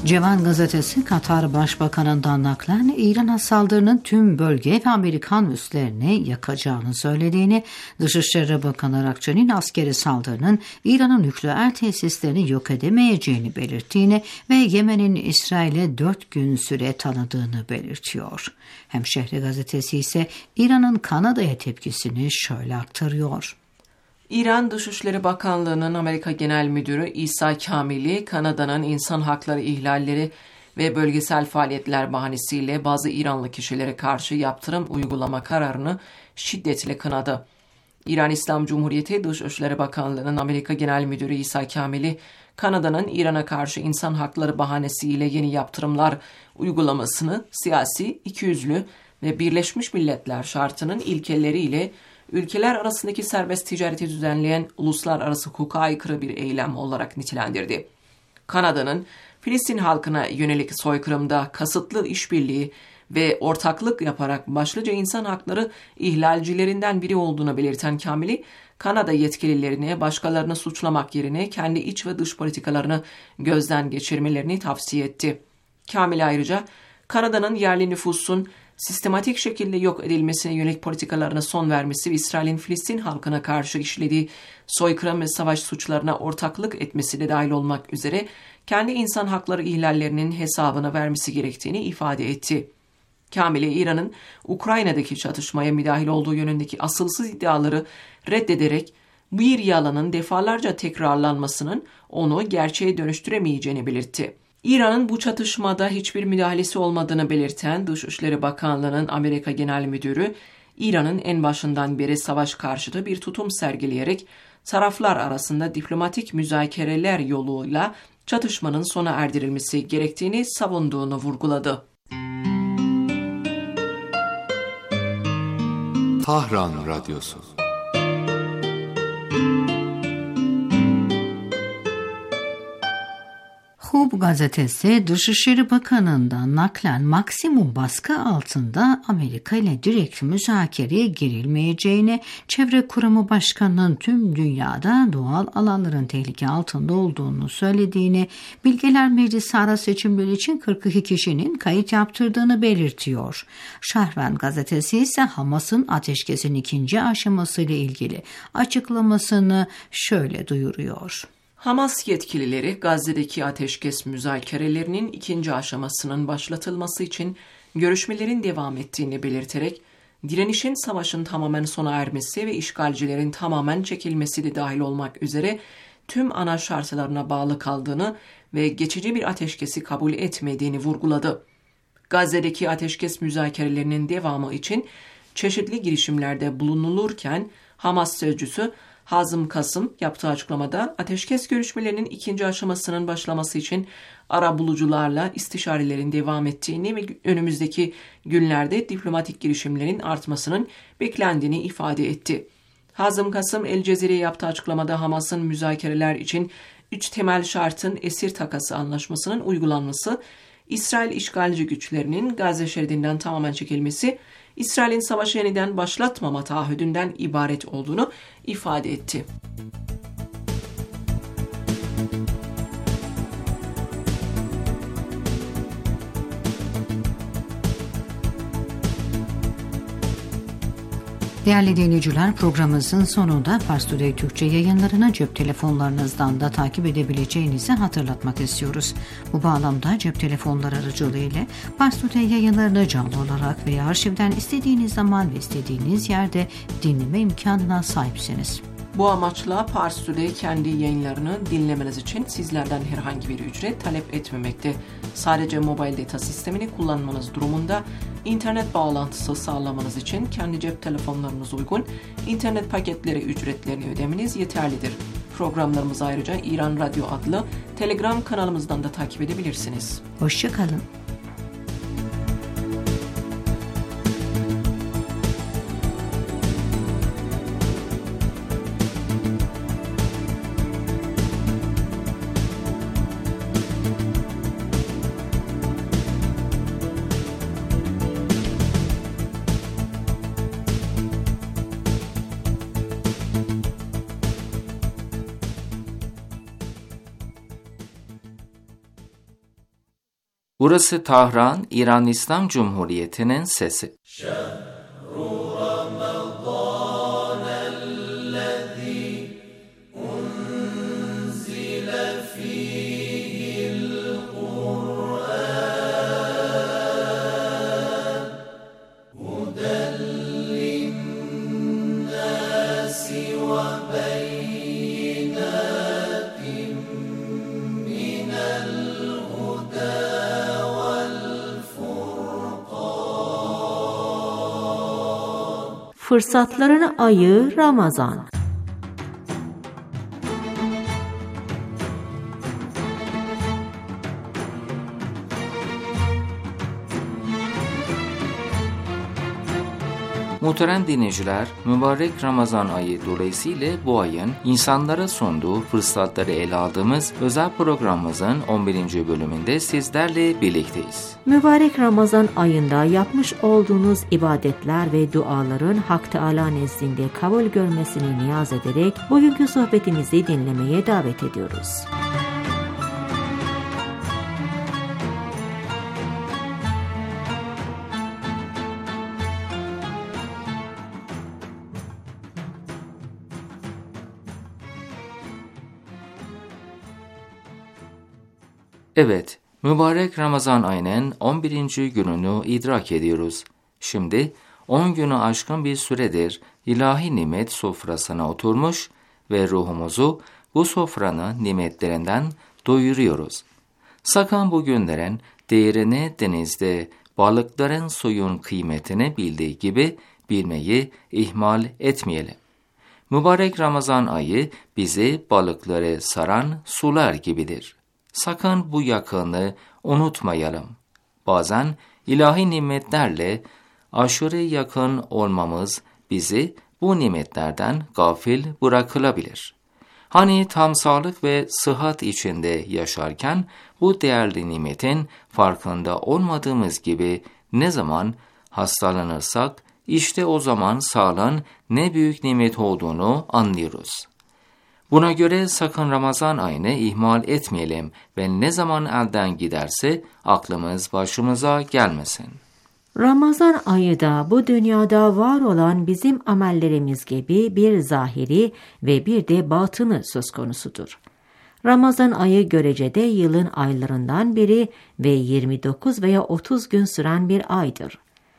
Speaker 4: Cevan gazetesi Katar Başbakanı'ndan naklen İran'a saldırının tüm bölge ve Amerikan üslerini yakacağını söylediğini, Dışişleri Bakanı Arakçı'nın askeri saldırının İran'ın nükleer tesislerini yok edemeyeceğini belirttiğini ve Yemen'in İsrail'e dört gün süre tanıdığını belirtiyor. Hemşehri gazetesi ise İran'ın Kanada'ya tepkisini şöyle aktarıyor.
Speaker 8: İran Dışişleri Bakanlığı'nın Amerika Genel Müdürü İsa Kamili, Kanada'nın insan hakları ihlalleri ve bölgesel faaliyetler bahanesiyle bazı İranlı kişilere karşı yaptırım uygulama kararını şiddetle kınadı. İran İslam Cumhuriyeti Dışişleri Bakanlığı'nın Amerika Genel Müdürü İsa Kamili, Kanada'nın İran'a karşı insan hakları bahanesiyle yeni yaptırımlar uygulamasını siyasi, ikiyüzlü ve Birleşmiş Milletler şartının ilkeleriyle ülkeler arasındaki serbest ticareti düzenleyen uluslararası hukuka aykırı bir eylem olarak nitelendirdi. Kanada'nın Filistin halkına yönelik soykırımda kasıtlı işbirliği ve ortaklık yaparak başlıca insan hakları ihlalcilerinden biri olduğunu belirten Kamili, Kanada yetkililerine başkalarını suçlamak yerine kendi iç ve dış politikalarını gözden geçirmelerini tavsiye etti. Kamili ayrıca Kanada'nın yerli nüfusun sistematik şekilde yok edilmesine yönelik politikalarına son vermesi ve İsrail'in Filistin halkına karşı işlediği soykırım ve savaş suçlarına ortaklık etmesi de dahil olmak üzere kendi insan hakları ihlallerinin hesabına vermesi gerektiğini ifade etti. Kamili, İran'ın Ukrayna'daki çatışmaya müdahil olduğu yönündeki asılsız iddiaları reddederek bir yalanın defalarca tekrarlanmasının onu gerçeğe dönüştüremeyeceğini belirtti. İran'ın bu çatışmada hiçbir müdahalesi olmadığını belirten Dışişleri Bakanlığı'nın Amerika Genel Müdürü, İran'ın en başından beri savaş karşıtı bir tutum sergileyerek taraflar arasında diplomatik müzakereler yoluyla çatışmanın sona erdirilmesi gerektiğini savunduğunu vurguladı.
Speaker 9: Tahran Radyosu.
Speaker 4: Hub gazetesi Dışişleri Bakanı'ndan naklen maksimum baskı altında Amerika ile direkt müzakereye girilmeyeceğini, Çevre Kurumu Başkanı'nın tüm dünyada doğal alanların tehlike altında olduğunu söylediğini, Bilgeler Meclisi ara seçimleri için kırk iki kişinin kayıt yaptırdığını belirtiyor. Şahran gazetesi ise Hamas'ın ateşkesin ikinci aşaması ile ilgili açıklamasını şöyle duyuruyor.
Speaker 8: Hamas yetkilileri Gazze'deki ateşkes müzakerelerinin ikinci aşamasının başlatılması için görüşmelerin devam ettiğini belirterek, direnişin savaşın tamamen sona ermesi ve işgalcilerin tamamen çekilmesi de dahil olmak üzere tüm ana şartlarına bağlı kaldığını ve geçici bir ateşkesi kabul etmediğini vurguladı. Gazze'deki ateşkes müzakerelerinin devamı için çeşitli girişimlerde bulunulurken Hamas sözcüsü Hazım Kasım yaptığı açıklamada ateşkes görüşmelerinin ikinci aşamasının başlaması için arabulucularla istişarelerin devam ettiğini ve önümüzdeki günlerde diplomatik girişimlerin artmasının beklendiğini ifade etti. Hazım Kasım El Cezire'ye yaptığı açıklamada Hamas'ın müzakereler için üç temel şartın esir takası anlaşmasının uygulanması, İsrail işgalci güçlerinin Gazze şeridinden tamamen çekilmesi, İsrail'in savaşı yeniden başlatmama taahhüdünden ibaret olduğunu ifade etti.
Speaker 4: Değerli dinleyiciler, programımızın sonunda Pars Today Türkçe yayınlarını cep telefonlarınızdan da takip edebileceğinizi hatırlatmak istiyoruz. Bu bağlamda cep telefonları aracılığıyla Pars Today yayınlarını canlı olarak veya arşivden istediğiniz zaman ve istediğiniz yerde dinleme imkanına sahipsiniz.
Speaker 8: Bu amaçla Pars Today kendi yayınlarını dinlemeniz için sizlerden herhangi bir ücret talep etmemekte. Sadece mobil data sistemini kullanmanız durumunda internet bağlantısı sağlamanız için kendi cep telefonlarınıza uygun internet paketleri ücretlerini ödemeniz yeterlidir. Programlarımızı ayrıca İran Radyo adlı Telegram kanalımızdan da takip edebilirsiniz.
Speaker 4: Hoşça kalın.
Speaker 1: Burası Tahran, İran İslam Cumhuriyeti'nin sesi.
Speaker 5: Fırsatların ayı Ramazan.
Speaker 1: Muhterem dinleyiciler, mübarek Ramazan ayı dolayısıyla bu ayın insanlara sunduğu fırsatları ele aldığımız özel programımızın on birinci bölümünde sizlerle birlikteyiz.
Speaker 5: Mübarek Ramazan ayında yapmış olduğunuz ibadetler ve duaların Hak Teâlâ nezdinde kabul görmesini niyaz ederek bugünkü sohbetimizi dinlemeye davet ediyoruz.
Speaker 1: Evet, mübarek Ramazan ayının on birinci gününü idrak ediyoruz. Şimdi on günü aşkın bir süredir ilahi nimet sofrasına oturmuş ve ruhumuzu bu sofranın nimetlerinden doyuruyoruz. Sakın bu günlerin değerini denizde balıkların suyun kıymetini bildiği gibi bilmeyi ihmal etmeyelim. Mübarek Ramazan ayı bizi balıkları saran sular gibidir. Sakın bu yakınlığı unutmayalım. Bazen ilahi nimetlerle aşırı yakın olmamız bizi bu nimetlerden gafil bırakılabilir. Hani tam sağlık ve sıhhat içinde yaşarken bu değerli nimetin farkında olmadığımız gibi ne zaman hastalanırsak işte o zaman sağlığın ne büyük nimet olduğunu anlıyoruz. Buna göre sakın Ramazan ayını ihmal etmeyelim ve ne zaman elden giderse aklımız başımıza gelmesin.
Speaker 5: Ramazan ayı da bu dünyada var olan bizim amellerimiz gibi bir zahiri ve bir de batını söz konusudur. Ramazan ayı görecede yılın aylarından biri ve yirmi dokuz veya otuz gün süren bir aydır.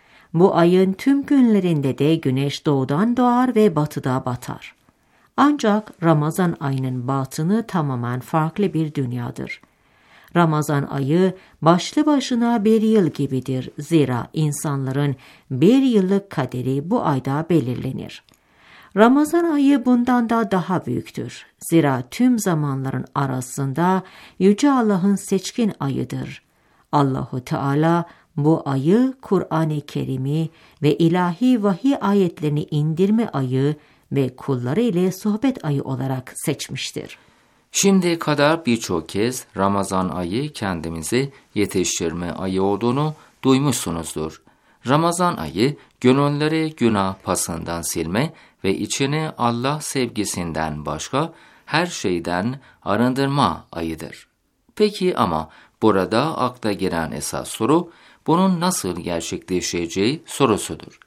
Speaker 5: Bu ayın tüm günlerinde de güneş doğudan doğar ve batıda batar. Ancak Ramazan ayının batını tamamen farklı bir dünyadır. Ramazan ayı başlı başına bir yıl gibidir. Zira insanların bir yıllık kaderi bu ayda belirlenir. Ramazan ayı bundan da daha büyüktür. Zira tüm zamanların arasında Yüce Allah'ın seçkin ayıdır. Allahu Teala bu ayı Kur'an-ı Kerim'i ve ilahi vahiy ayetlerini indirme ayı ve kulları ile sohbet ayı olarak seçmiştir.
Speaker 1: Şimdiye kadar birçok kez Ramazan ayı kendimizi yetiştirme ayı olduğunu duymuşsunuzdur. Ramazan ayı gönülleri günah pasından silme ve içini Allah sevgisinden başka her şeyden arındırma ayıdır. Peki ama burada akla giren esas soru bunun nasıl gerçekleşeceği sorusudur.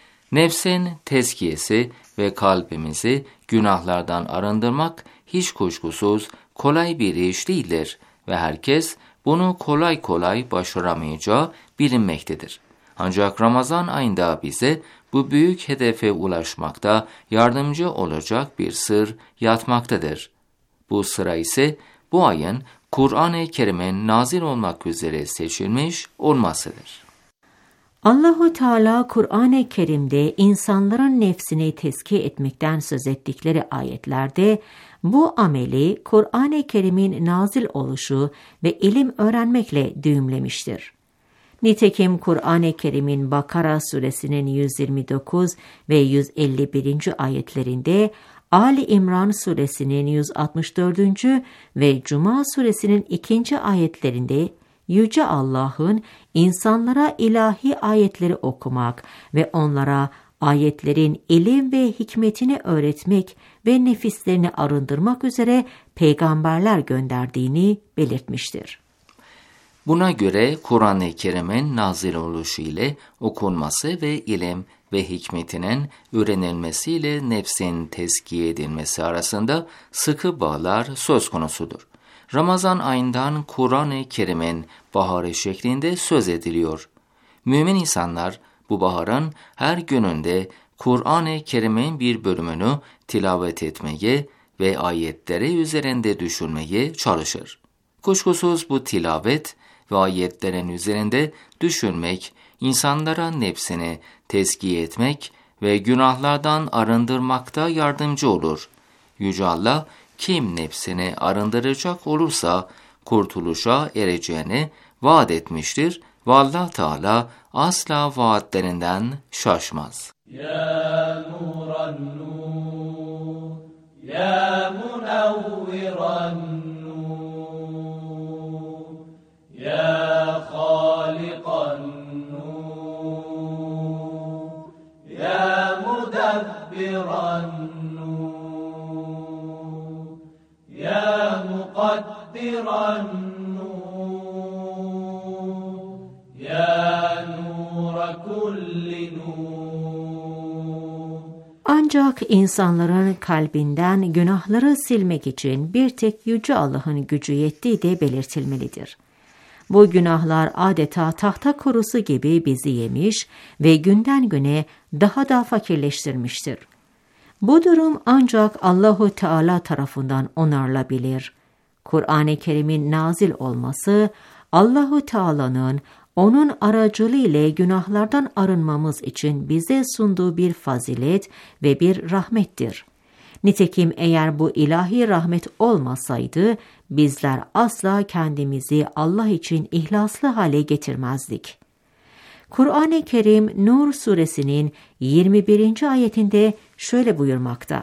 Speaker 1: Nefsin tezkiyesi ve kalbimizi günahlardan arındırmak hiç kuşkusuz kolay bir iş değildir ve herkes bunu kolay kolay başaramayacağı bilinmektedir. Ancak Ramazan ayında bize bu büyük hedefe ulaşmakta yardımcı olacak bir sır yatmaktadır. Bu sıra ise bu ayın Kur'an-ı Kerim'in nazil olmak üzere seçilmiş olmasıdır.
Speaker 5: Allahu Teala Kur'an-ı Kerim'de insanların nefsini tezkiye etmekten söz ettikleri ayetlerde bu ameli Kur'an-ı Kerim'in nazil oluşu ve ilim öğrenmekle düğümlemiştir. Nitekim Kur'an-ı Kerim'in Bakara suresinin yüz yirmi dokuz ve yüz elli birinci ayetlerinde, Ali İmran suresinin yüz altmış dördüncü ve Cuma suresinin ikinci ayetlerinde Yüce Allah'ın insanlara ilahi ayetleri okumak ve onlara ayetlerin ilim ve hikmetini öğretmek ve nefislerini arındırmak üzere peygamberler gönderdiğini belirtmiştir.
Speaker 1: Buna göre Kur'an-ı Kerim'in nazil oluşu ile okunması ve ilim ve hikmetinin öğrenilmesiyle nefsin tezkiye edilmesi arasında sıkı bağlar söz konusudur. Ramazan ayından Kur'an-ı Kerim'in baharı şeklinde söz ediliyor. Mümin insanlar bu baharın her gününde Kur'an-ı Kerim'in bir bölümünü tilavet etmeye ve ayetleri üzerinde düşünmeye çalışır. Kuşkusuz bu tilavet ve ayetlerin üzerinde düşünmek, insanlara nefsini tezkiye etmek ve günahlardan arındırmakta yardımcı olur. Yüce Allah, kim nefsini arındıracak olursa kurtuluşa ereceğini vaat etmiştir ve Allah Teala asla vaatlerinden şaşmaz.
Speaker 3: Ya nuran nur, ya munavviran nur, ya halikan nur, ya mudabbiran nur, ya mukaddiran nur, ya nura kulli nur.
Speaker 5: Ancak insanların kalbinden günahları silmek için bir tek Yüce Allah'ın gücü yettiği de belirtilmelidir. Bu günahlar adeta tahta kurusu gibi bizi yemiş ve günden güne daha da fakirleştirmiştir. Bu durum ancak Allahu Teala tarafından onarılabilir. Kur'an-ı Kerim'in nazil olması, Allahu Teala'nın onun aracılığıyla günahlardan arınmamız için bize sunduğu bir fazilet ve bir rahmettir. Nitekim eğer bu ilahi rahmet olmasaydı, bizler asla kendimizi Allah için ihlaslı hale getirmezdik. Kur'an-ı Kerim Nur suresinin yirmi birinci ayetinde şöyle buyurmakta: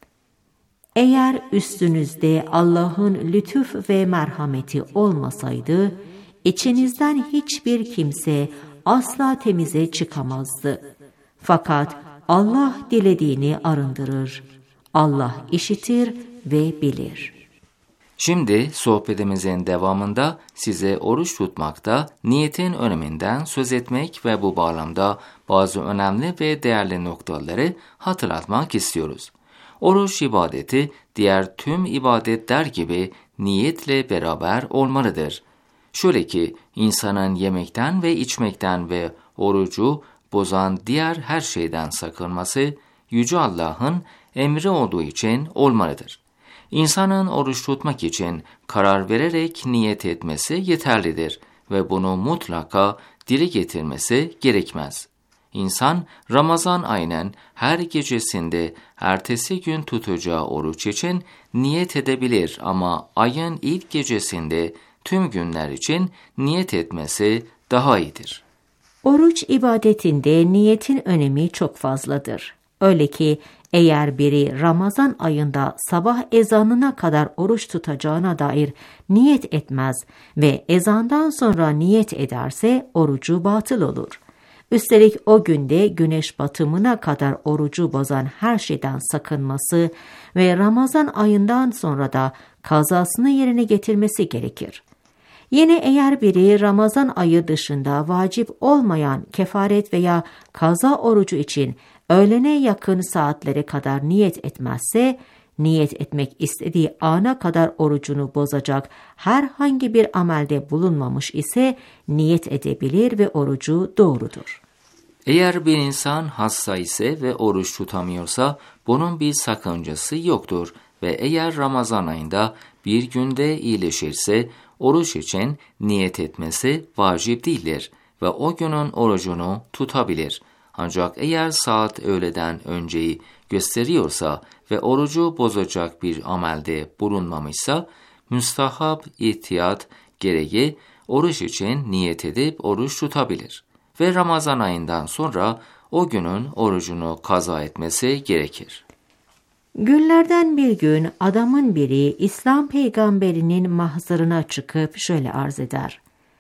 Speaker 5: Eğer üstünüzde Allah'ın lütuf ve merhameti olmasaydı, İçinizden hiçbir kimse asla temize çıkamazdı. Fakat Allah dilediğini arındırır. Allah işitir ve bilir.
Speaker 1: Şimdi sohbetimizin devamında size oruç tutmakta niyetin öneminden söz etmek ve bu bağlamda bazı önemli ve değerli noktaları hatırlatmak istiyoruz. Oruç ibadeti diğer tüm ibadetler gibi niyetle beraber olmalıdır. Şöyle ki insanın yemekten ve içmekten ve orucu bozan diğer her şeyden sakınması Yüce Allah'ın emri olduğu için olmalıdır. İnsanın oruç tutmak için karar vererek niyet etmesi yeterlidir ve bunu mutlaka dile getirmesi gerekmez. İnsan Ramazan ayının her gecesinde ertesi gün tutacağı oruç için niyet edebilir ama ayın ilk gecesinde tüm günler için niyet etmesi daha iyidir.
Speaker 5: Oruç ibadetinde niyetin önemi çok fazladır. Öyle ki eğer biri Ramazan ayında sabah ezanına kadar oruç tutacağına dair niyet etmez ve ezandan sonra niyet ederse orucu batıl olur. Üstelik o günde güneş batımına kadar orucu bozan her şeyden sakınması ve Ramazan ayından sonra da kazasını yerine getirmesi gerekir. Yine eğer biri Ramazan ayı dışında vacip olmayan kefaret veya kaza orucu için öğlene yakın saatlere kadar niyet etmezse, niyet etmek istediği ana kadar orucunu bozacak herhangi bir amelde bulunmamış ise niyet edebilir ve orucu doğrudur.
Speaker 1: Eğer bir insan hasta ise ve oruç tutamıyorsa bunun bir sakıncası yoktur ve eğer Ramazan ayında bir günde iyileşirse oruç için niyet etmesi vacip değildir ve o günün orucunu tutabilir. Ancak eğer saat öğleden önceyi gösteriyorsa ve orucu bozacak bir amelde bulunmamışsa, müstahap ihtiyat gereği oruç için niyet edip oruç tutabilir. Ve Ramazan ayından sonra o günün orucunu kaza etmesi gerekir.
Speaker 5: Günlerden bir gün adamın biri İslam peygamberinin mahzarına çıkıp şöyle arz eder: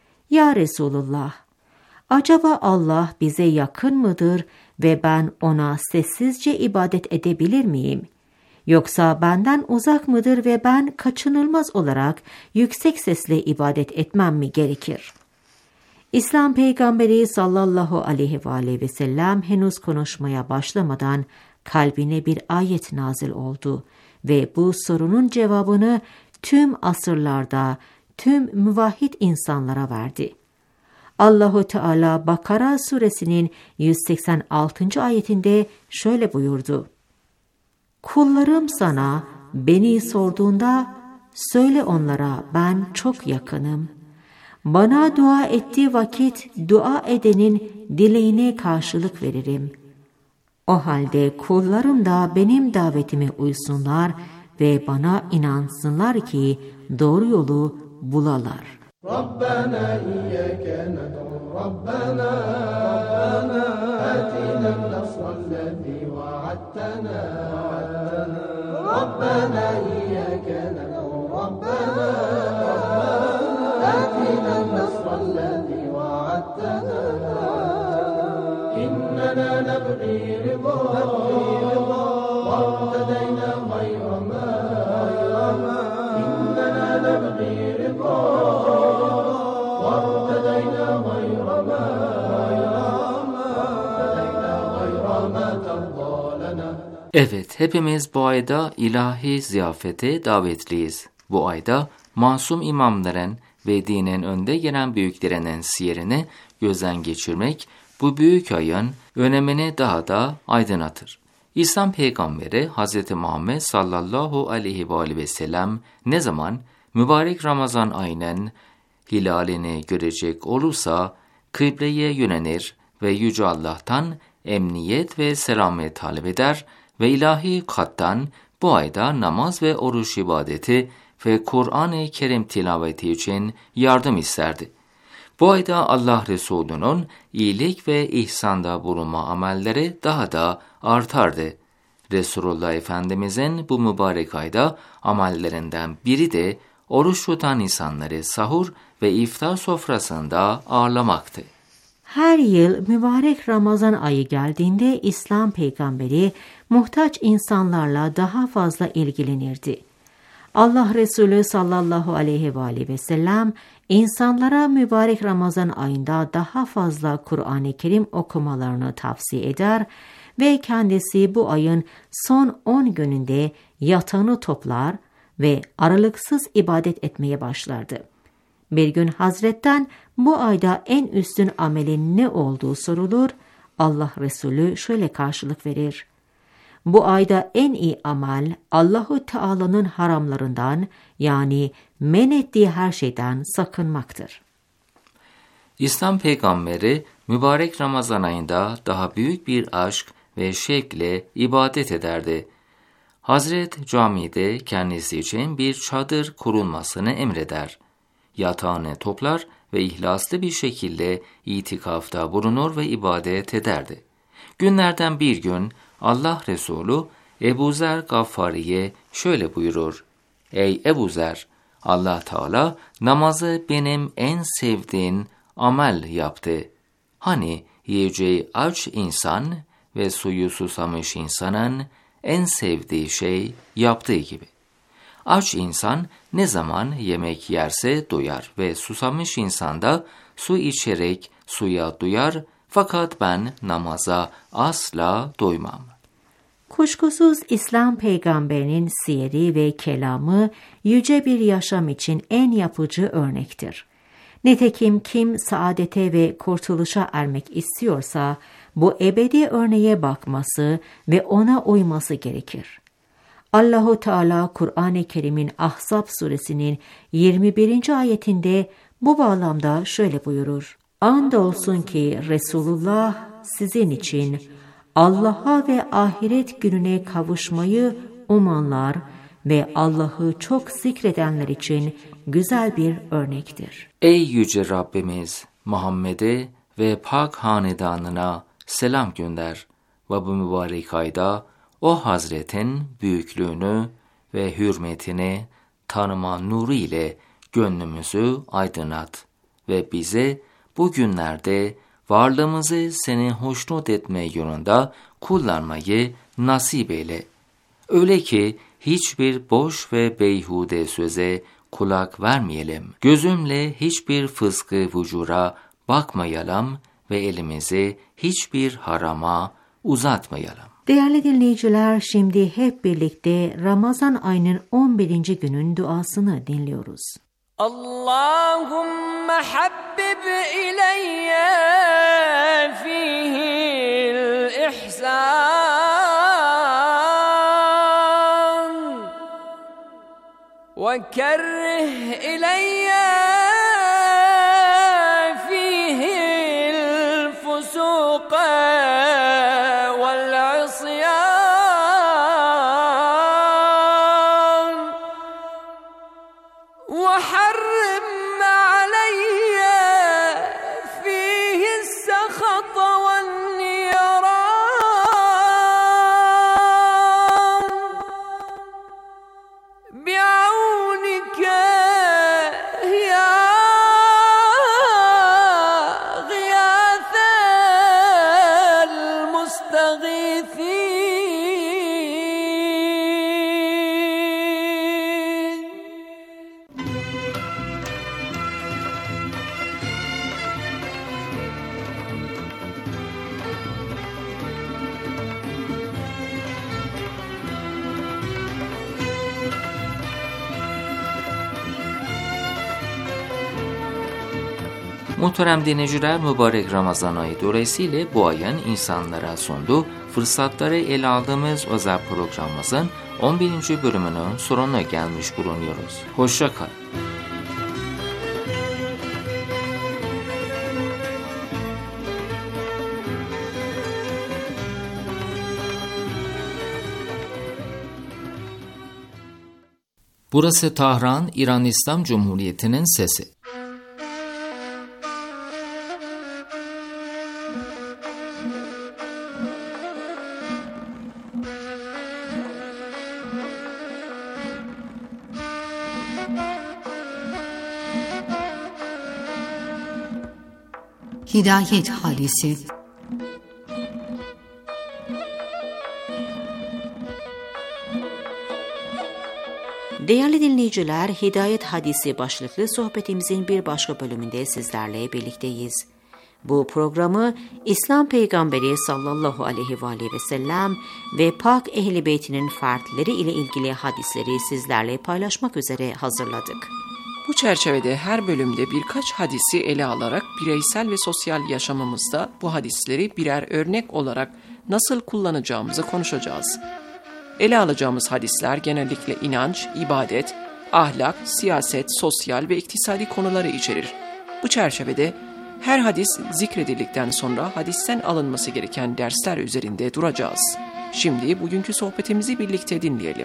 Speaker 5: Ya Resulullah, acaba Allah bize yakın mıdır ve ben ona sessizce ibadet edebilir miyim? Yoksa benden uzak mıdır ve ben kaçınılmaz olarak yüksek sesle ibadet etmem mi gerekir? İslam peygamberi sallallahu aleyhi ve aleyhi ve sellem henüz konuşmaya başlamadan kalbine bir ayet nazil oldu ve bu sorunun cevabını tüm asırlarda tüm müvahhid insanlara verdi. Allahu Teala Bakara suresinin yüz seksen altıncı ayetinde şöyle buyurdu: Kullarım sana beni sorduğunda söyle onlara ben çok yakınım. Bana dua ettiği vakit dua edenin dileğine karşılık veririm. O halde kullarım da benim davetime uysunlar ve bana inansınlar ki doğru yolu bulalar.
Speaker 3: Rabbena iyyake ned'u Rabbena atina an-nasrallezî va'adtena Rabbena iyyake ned'u Rabbena atina an-nasrallezî va'adtena innena nebgî rıdâ وَاقْتَدَيْنَا غَيْرَ مَا إِنَّنَا نَبْغِي رِضَا وَاقْتَدَيْنَا غَيْرَ مَا وَاقْتَدَيْنَا غَيْرَ مَا تَرْضَى لَنَا.
Speaker 1: Evet, hepimiz bu ayda ilahi ziyafete davetliyiz. Bu ayda masum imamların ve dinin önde gelen büyüklerinin siyerini gözden geçirmek bu büyük ayın önemini daha da aydınlatır. İslam peygamberi Hz. Muhammed sallallahu aleyhi ve aleyhi ve sellem ne zaman mübarek Ramazan ayının hilalini görecek olursa kıbleye yönelir ve Yüce Allah'tan emniyet ve selamet talep eder ve ilahi kattan bu ayda namaz ve oruç ibadeti ve Kur'an-ı Kerim tilaveti için yardım isterdi. Bu ayda Allah Resulü'nün iyilik ve ihsanda bulunma amelleri daha da artardı. Resulullah Efendimizin bu mübarek ayda amellerinden biri de oruç tutan insanları sahur ve iftar sofrasında ağırlamaktı.
Speaker 5: Her yıl mübarek Ramazan ayı geldiğinde İslam peygamberi muhtaç insanlarla daha fazla ilgilenirdi. Allah Resulü sallallahu aleyhi ve aleyhi ve sellem insanlara mübarek Ramazan ayında daha fazla Kur'an-ı Kerim okumalarını tavsiye eder ve kendisi bu ayın son on gününde yatağını toplar ve aralıksız ibadet etmeye başlardı. Bir gün Hazret'ten bu ayda en üstün amelin ne olduğu sorulur, Allah Resulü şöyle karşılık verir: Bu ayda en iyi amel Allahu Teala'nın haramlarından yani men ettiği her şeyden sakınmaktır.
Speaker 1: İslam peygamberi mübarek Ramazan ayında daha büyük bir aşk ve şevkle ibadet ederdi. Hazret camide kendisi için bir çadır kurulmasını emreder. Yatağını toplar ve ihlaslı bir şekilde itikafta bulunur ve ibadet ederdi. Günlerden bir gün Allah Resulü Ebu Zer Gaffari'ye şöyle buyurur: Ey Ebu Zer, Allah Teala namazı benim en sevdiğim amel yaptı. Hani yiyeceği aç insan ve suyu susamış insanın en sevdiği şey yaptığı gibi. Aç insan ne zaman yemek yerse doyar ve susamış insan da su içerek suya doyar, fakat ben namaza asla doymam.
Speaker 5: Kuşkusuz İslam peygamberinin siyeri ve kelamı yüce bir yaşam için en yapıcı örnektir. Nitekim kim saadete ve kurtuluşa ermek istiyorsa bu ebedi örneğe bakması ve ona uyması gerekir. Allahu Teala Kur'an-ı Kerim'in Ahzab suresinin yirmi birinci ayetinde bu bağlamda şöyle buyurur: Andolsun ki Resulullah sizin için Allah'a ve ahiret gününe kavuşmayı umanlar ve Allah'ı çok zikredenler için güzel bir örnektir.
Speaker 1: Ey yüce Rabbimiz, Muhammed'e ve pak hanedanına selam gönder ve bu mübarek ayda o Hazretin büyüklüğünü ve hürmetini tanıma nuru ile gönlümüzü aydınlat ve bize bu günlerde varlığımızı seni hoşnut etme yolunda kullanmayı nasip eyle. Öyle ki hiçbir boş ve beyhude söze kulak vermeyelim. Gözümle hiçbir fıskı vücura bakmayalım ve elimizi hiçbir harama uzatmayalım.
Speaker 5: Değerli dinleyiciler, şimdi hep birlikte Ramazan ayının on birinci günün duasını dinliyoruz.
Speaker 10: Allahümme habbib ileyye fihil ihsan ve kerrih ileyye fihil fusuqa
Speaker 1: Muhterem dinleyiciler, mübarek Ramazan ayı dolayısıyla bu ayın insanlara sunduğu fırsatları ele aldığımız özel programımızın on birinci bölümünün sonuna gelmiş bulunuyoruz. Hoşça kalın. Burası Tahran, İran İslam Cumhuriyeti'nin sesi.
Speaker 4: Hidayet Hadisi.
Speaker 5: Değerli dinleyiciler, Hidayet Hadisi başlıklı sohbetimizin bir başka bölümünde sizlerle birlikteyiz. Bu programı İslam Peygamberi sallallahu aleyhi ve aleyhi ve sellem ve Pak Ehl-i Beyt'inin fertleri ile ilgili hadisleri sizlerle paylaşmak üzere hazırladık.
Speaker 8: Bu çerçevede her bölümde birkaç hadisi ele alarak bireysel ve sosyal yaşamımızda bu hadisleri birer örnek olarak nasıl kullanacağımızı konuşacağız. Ele alacağımız hadisler genellikle inanç, ibadet, ahlak, siyaset, sosyal ve iktisadi konuları içerir. Bu çerçevede her hadis zikredildikten sonra hadisten alınması gereken dersler üzerinde duracağız. Şimdi bugünkü sohbetimizi birlikte dinleyelim.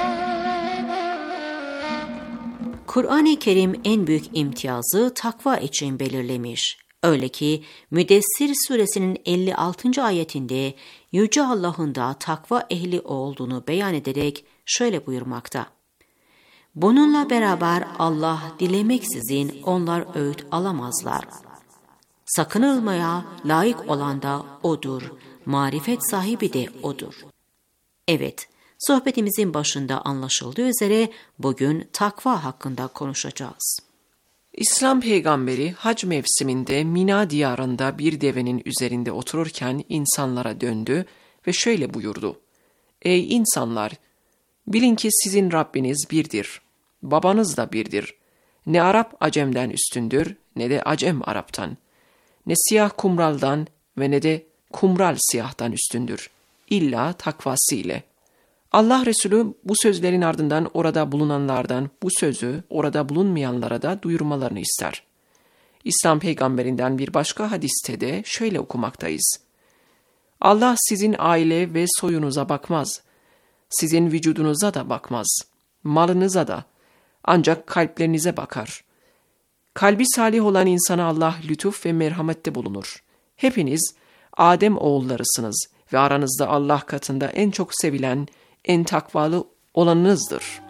Speaker 5: Kur'an-ı Kerim en büyük imtiyazı takva için belirlemiş. Öyle ki Müddessir suresinin elli altıncı ayetinde Yüce Allah'ın da takva ehli olduğunu beyan ederek şöyle buyurmakta. Bununla beraber Allah dilemeksizin onlar öğüt alamazlar. Sakınılmaya layık olan da O'dur, marifet sahibi de O'dur. Evet, sohbetimizin başında anlaşıldığı üzere bugün takva hakkında konuşacağız.
Speaker 8: İslam peygamberi hac mevsiminde Mina diyarında bir devenin üzerinde otururken insanlara döndü ve şöyle buyurdu. Ey insanlar! Bilin ki sizin Rabbiniz birdir. Babanız da birdir. Ne Arap Acem'den üstündür, ne de Acem Arap'tan. Ne siyah kumraldan ve ne de kumral siyahtan üstündür. İlla takvası ile. Allah Resulü bu sözlerin ardından orada bulunanlardan bu sözü orada bulunmayanlara da duyurmalarını ister. İslam peygamberinden bir başka hadiste de şöyle okumaktayız. Allah sizin aile ve soyunuza bakmaz. Sizin vücudunuza da bakmaz. Malınıza da. Ancak kalplerinize bakar. Kalbi salih olan insana Allah lütuf ve merhamette bulunur. Hepiniz Adem oğullarısınız ve aranızda Allah katında en çok sevilen, en takvalı olanınızdır.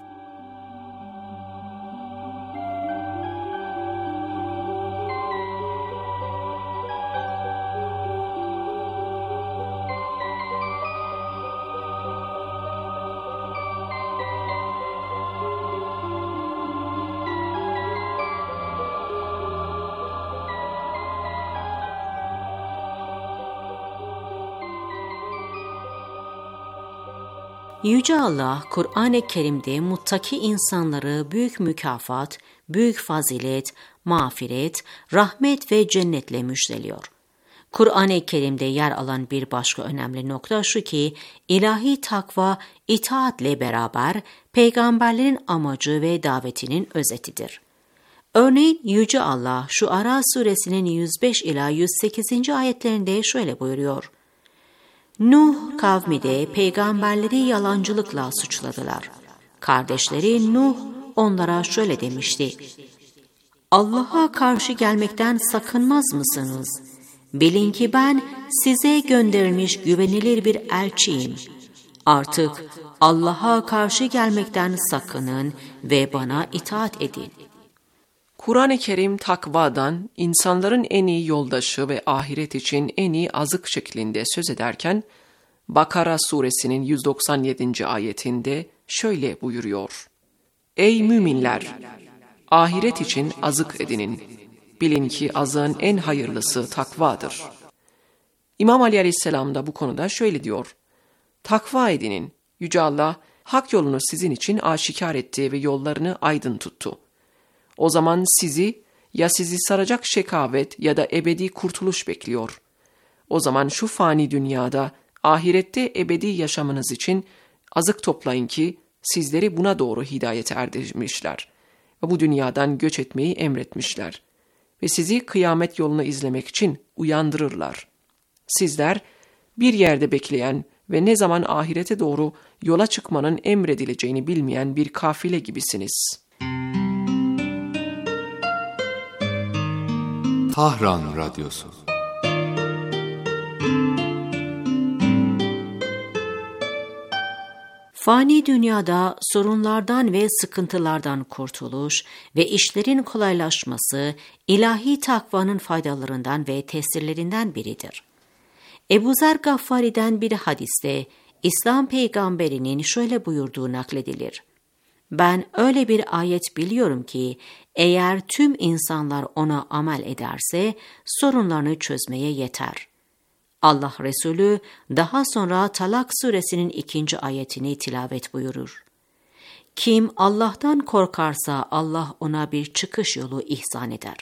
Speaker 5: Yüce Allah, Kur'an-ı Kerim'de muttaki insanları büyük mükafat, büyük fazilet, mağfiret, rahmet ve cennetle müjdeliyor. Kur'an-ı Kerim'de yer alan bir başka önemli nokta şu ki, ilahi takva itaatle beraber peygamberlerin amacı ve davetinin özetidir. Örneğin Yüce Allah Şuara suresinin yüz beş ila yüz sekizinci ayetlerinde şöyle buyuruyor. Nuh kavmi de peygamberleri yalancılıkla suçladılar. Kardeşleri Nuh onlara şöyle demişti. Allah'a karşı gelmekten sakınmaz mısınız? Bilin ki ben size gönderilmiş güvenilir bir elçiyim. Artık Allah'a karşı gelmekten sakının ve bana itaat edin.
Speaker 8: Kur'an-ı Kerim takvadan, insanların en iyi yoldaşı ve ahiret için en iyi azık şeklinde söz ederken, Bakara suresinin yüz doksan yedinci ayetinde şöyle buyuruyor. Ey müminler! Ahiret için azık edinin. Bilin ki azığın en hayırlısı takvadır. İmam Ali Aleyhisselam da bu konuda şöyle diyor. Takva edinin. Yüce Allah hak yolunu sizin için aşikar etti ve yollarını aydın tuttu. O zaman sizi ya sizi saracak şekavet ya da ebedi kurtuluş bekliyor. O zaman şu fani dünyada, ahirette ebedi yaşamınız için azık toplayın ki sizleri buna doğru hidayete erdirmişler. Ve bu dünyadan göç etmeyi emretmişler. Ve sizi kıyamet yolunu izlemek için uyandırırlar. Sizler bir yerde bekleyen ve ne zaman ahirete doğru yola çıkmanın emredileceğini bilmeyen bir kafile gibisiniz.
Speaker 9: Tahran Radyosu.
Speaker 5: Fani dünyada sorunlardan ve sıkıntılardan kurtuluş ve işlerin kolaylaşması ilahi takvanın faydalarından ve tesirlerinden biridir. Ebu Zer Gaffari'den bir hadiste İslam peygamberinin şöyle buyurduğu nakledilir. Ben öyle bir ayet biliyorum ki eğer tüm insanlar ona amel ederse sorunlarını çözmeye yeter. Allah Resulü daha sonra Talak suresinin ikinci ayetini tilavet buyurur. Kim Allah'tan korkarsa Allah ona bir çıkış yolu ihsan eder.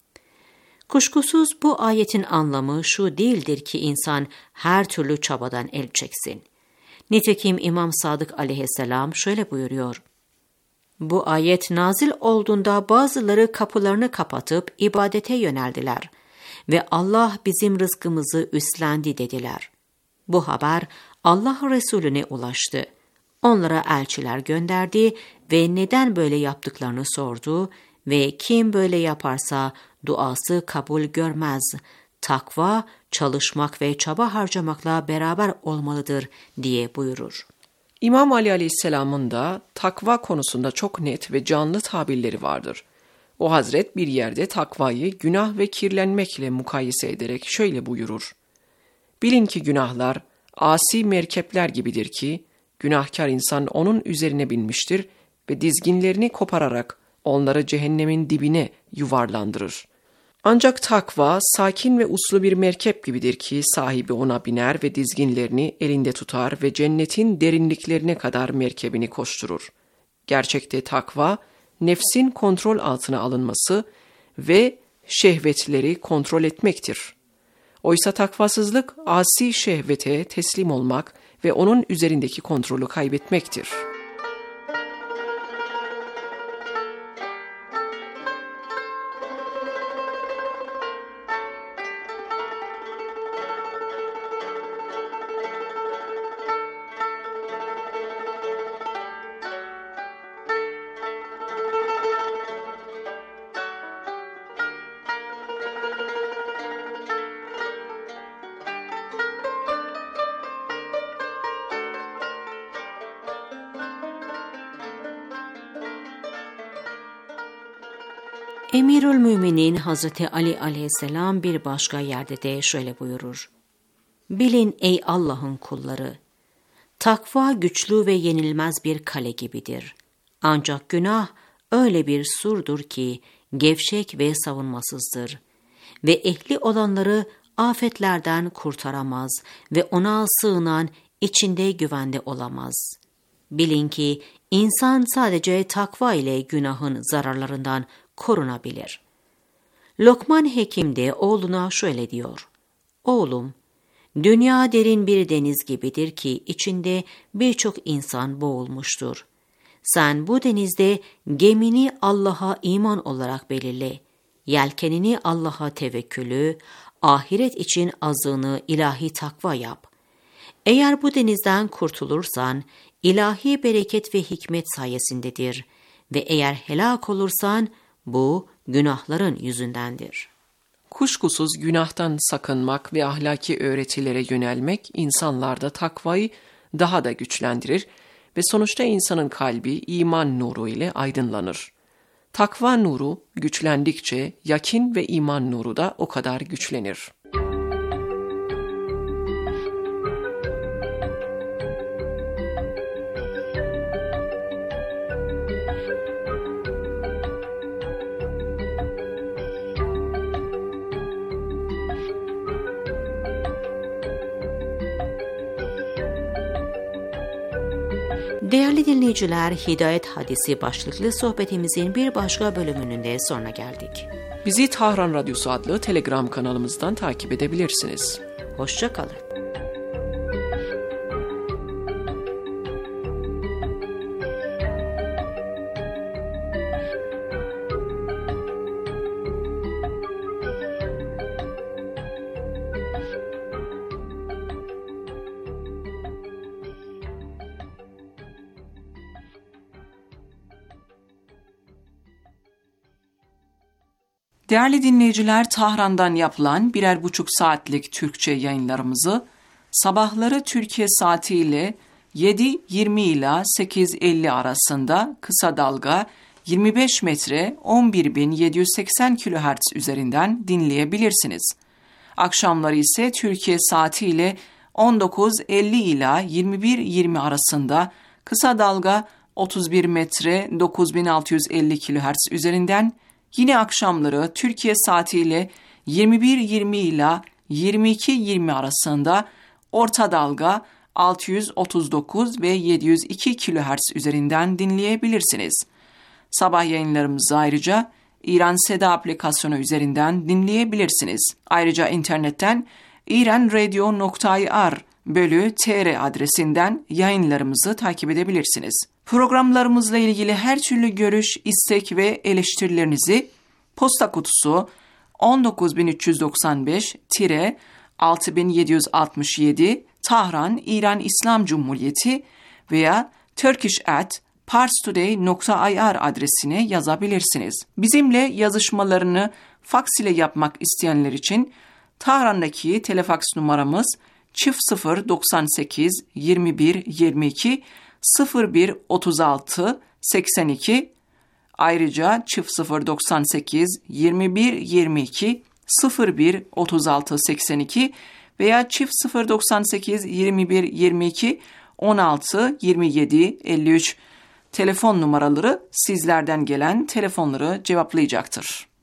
Speaker 5: Kuşkusuz bu ayetin anlamı şu değildir ki insan her türlü çabadan el çeksin. Nitekim İmam Sadık aleyhisselam şöyle buyuruyor. Bu ayet nazil olduğunda bazıları kapılarını kapatıp ibadete yöneldiler ve Allah bizim rızkımızı üstlendi dediler. Bu haber Allah Resulüne ulaştı. Onlara elçiler gönderdi ve neden böyle yaptıklarını sordu ve kim böyle yaparsa duası kabul görmez. Takva, çalışmak ve çaba harcamakla beraber olmalıdır diye buyurur.
Speaker 8: İmam Ali Aleyhisselam'ın da takva konusunda çok net ve canlı tabirleri vardır. O hazret bir yerde takvayı günah ve kirlenmekle mukayese ederek şöyle buyurur. Bilin ki günahlar asi merkepler gibidir ki, günahkar insan onun üzerine binmiştir ve dizginlerini kopararak onları cehennemin dibine yuvarlandırır. Ancak takva sakin ve uslu bir merkep gibidir ki sahibi ona biner ve dizginlerini elinde tutar ve cennetin derinliklerine kadar merkebini koşturur. Gerçekte takva, nefsin kontrol altına alınması ve şehvetleri kontrol etmektir. Oysa takvasızlık, asi şehvete teslim olmak ve onun üzerindeki kontrolü kaybetmektir.
Speaker 5: Emirül Müminin Hazreti Ali aleyhisselam bir başka yerde de şöyle buyurur. Bilin ey Allah'ın kulları, takva güçlü ve yenilmez bir kale gibidir. Ancak günah öyle bir surdur ki gevşek ve savunmasızdır ve ehli olanları afetlerden kurtaramaz ve ona sığınan içinde güvende olamaz. Bilin ki insan sadece takva ile günahın zararlarından korunabilir. Lokman Hekim de oğluna şöyle diyor: Oğlum, dünya derin bir deniz gibidir ki içinde birçok insan boğulmuştur. Sen bu denizde gemini Allah'a iman olarak belirle. Yelkenini Allah'a tevekkülü, ahiret için azığını ilahi takva yap. Eğer bu denizden kurtulursan, ilahi bereket ve hikmet sayesindedir ve eğer helak olursan, bu günahların yüzündendir.
Speaker 8: Kuşkusuz günahtan sakınmak ve ahlaki öğretilere yönelmek insanlarda takvayı daha da güçlendirir ve sonuçta insanın kalbi iman nuru ile aydınlanır. Takva nuru güçlendikçe yakin ve iman nuru da o kadar güçlenir.
Speaker 5: Değerli dinleyiciler, Hidayet Hadisi başlıklı sohbetimizin bir başka bölümünün de sonuna geldik.
Speaker 8: Bizi Tahran Radyosu adlı Telegram kanalımızdan takip edebilirsiniz.
Speaker 5: Hoşça kalın.
Speaker 8: Değerli dinleyiciler, Tahran'dan yapılan birer buçuk saatlik Türkçe yayınlarımızı sabahları Türkiye saatiyle yedi yirmi ila sekiz elli arasında kısa dalga yirmi beş metre on bir bin yedi yüz seksen kilohertz üzerinden dinleyebilirsiniz. Akşamları ise Türkiye saatiyle on dokuz elli ila yirmi bir yirmi arasında kısa dalga otuz bir metre dokuz bin altı yüz elli kilohertz üzerinden, yine akşamları Türkiye saatiyle yirmi bir yirmi ila yirmi iki yirmi arasında orta dalga altı yüz otuz dokuz ve yedi yüz iki kilohertz üzerinden dinleyebilirsiniz. Sabah yayınlarımızı ayrıca İran Seda aplikasyonu üzerinden dinleyebilirsiniz. Ayrıca internetten iranradio nokta ir bölü tr adresinden yayınlarımızı takip edebilirsiniz. Programlarımızla ilgili her türlü görüş, istek ve eleştirilerinizi posta kutusu on dokuz bin üç yüz doksan beş altı bin yedi yüz altmış yedi Tahran, İran İslam Cumhuriyeti veya turkish at parstoday nokta ir adresine yazabilirsiniz. Bizimle yazışmalarını faks ile yapmak isteyenler için Tahran'daki telefaks numaramız çift sıfır doksan sekiz yirmi bir yirmi iki sıfır bir otuz altı seksen iki, ayrıca çift sıfır doksan sekiz yirmi bir yirmi iki sıfır bir otuz altı seksen iki veya çift sıfır doksan sekiz yirmi bir yirmi iki on altı yirmi yedi elli üç telefon numaraları sizlerden gelen telefonları cevaplayacaktır.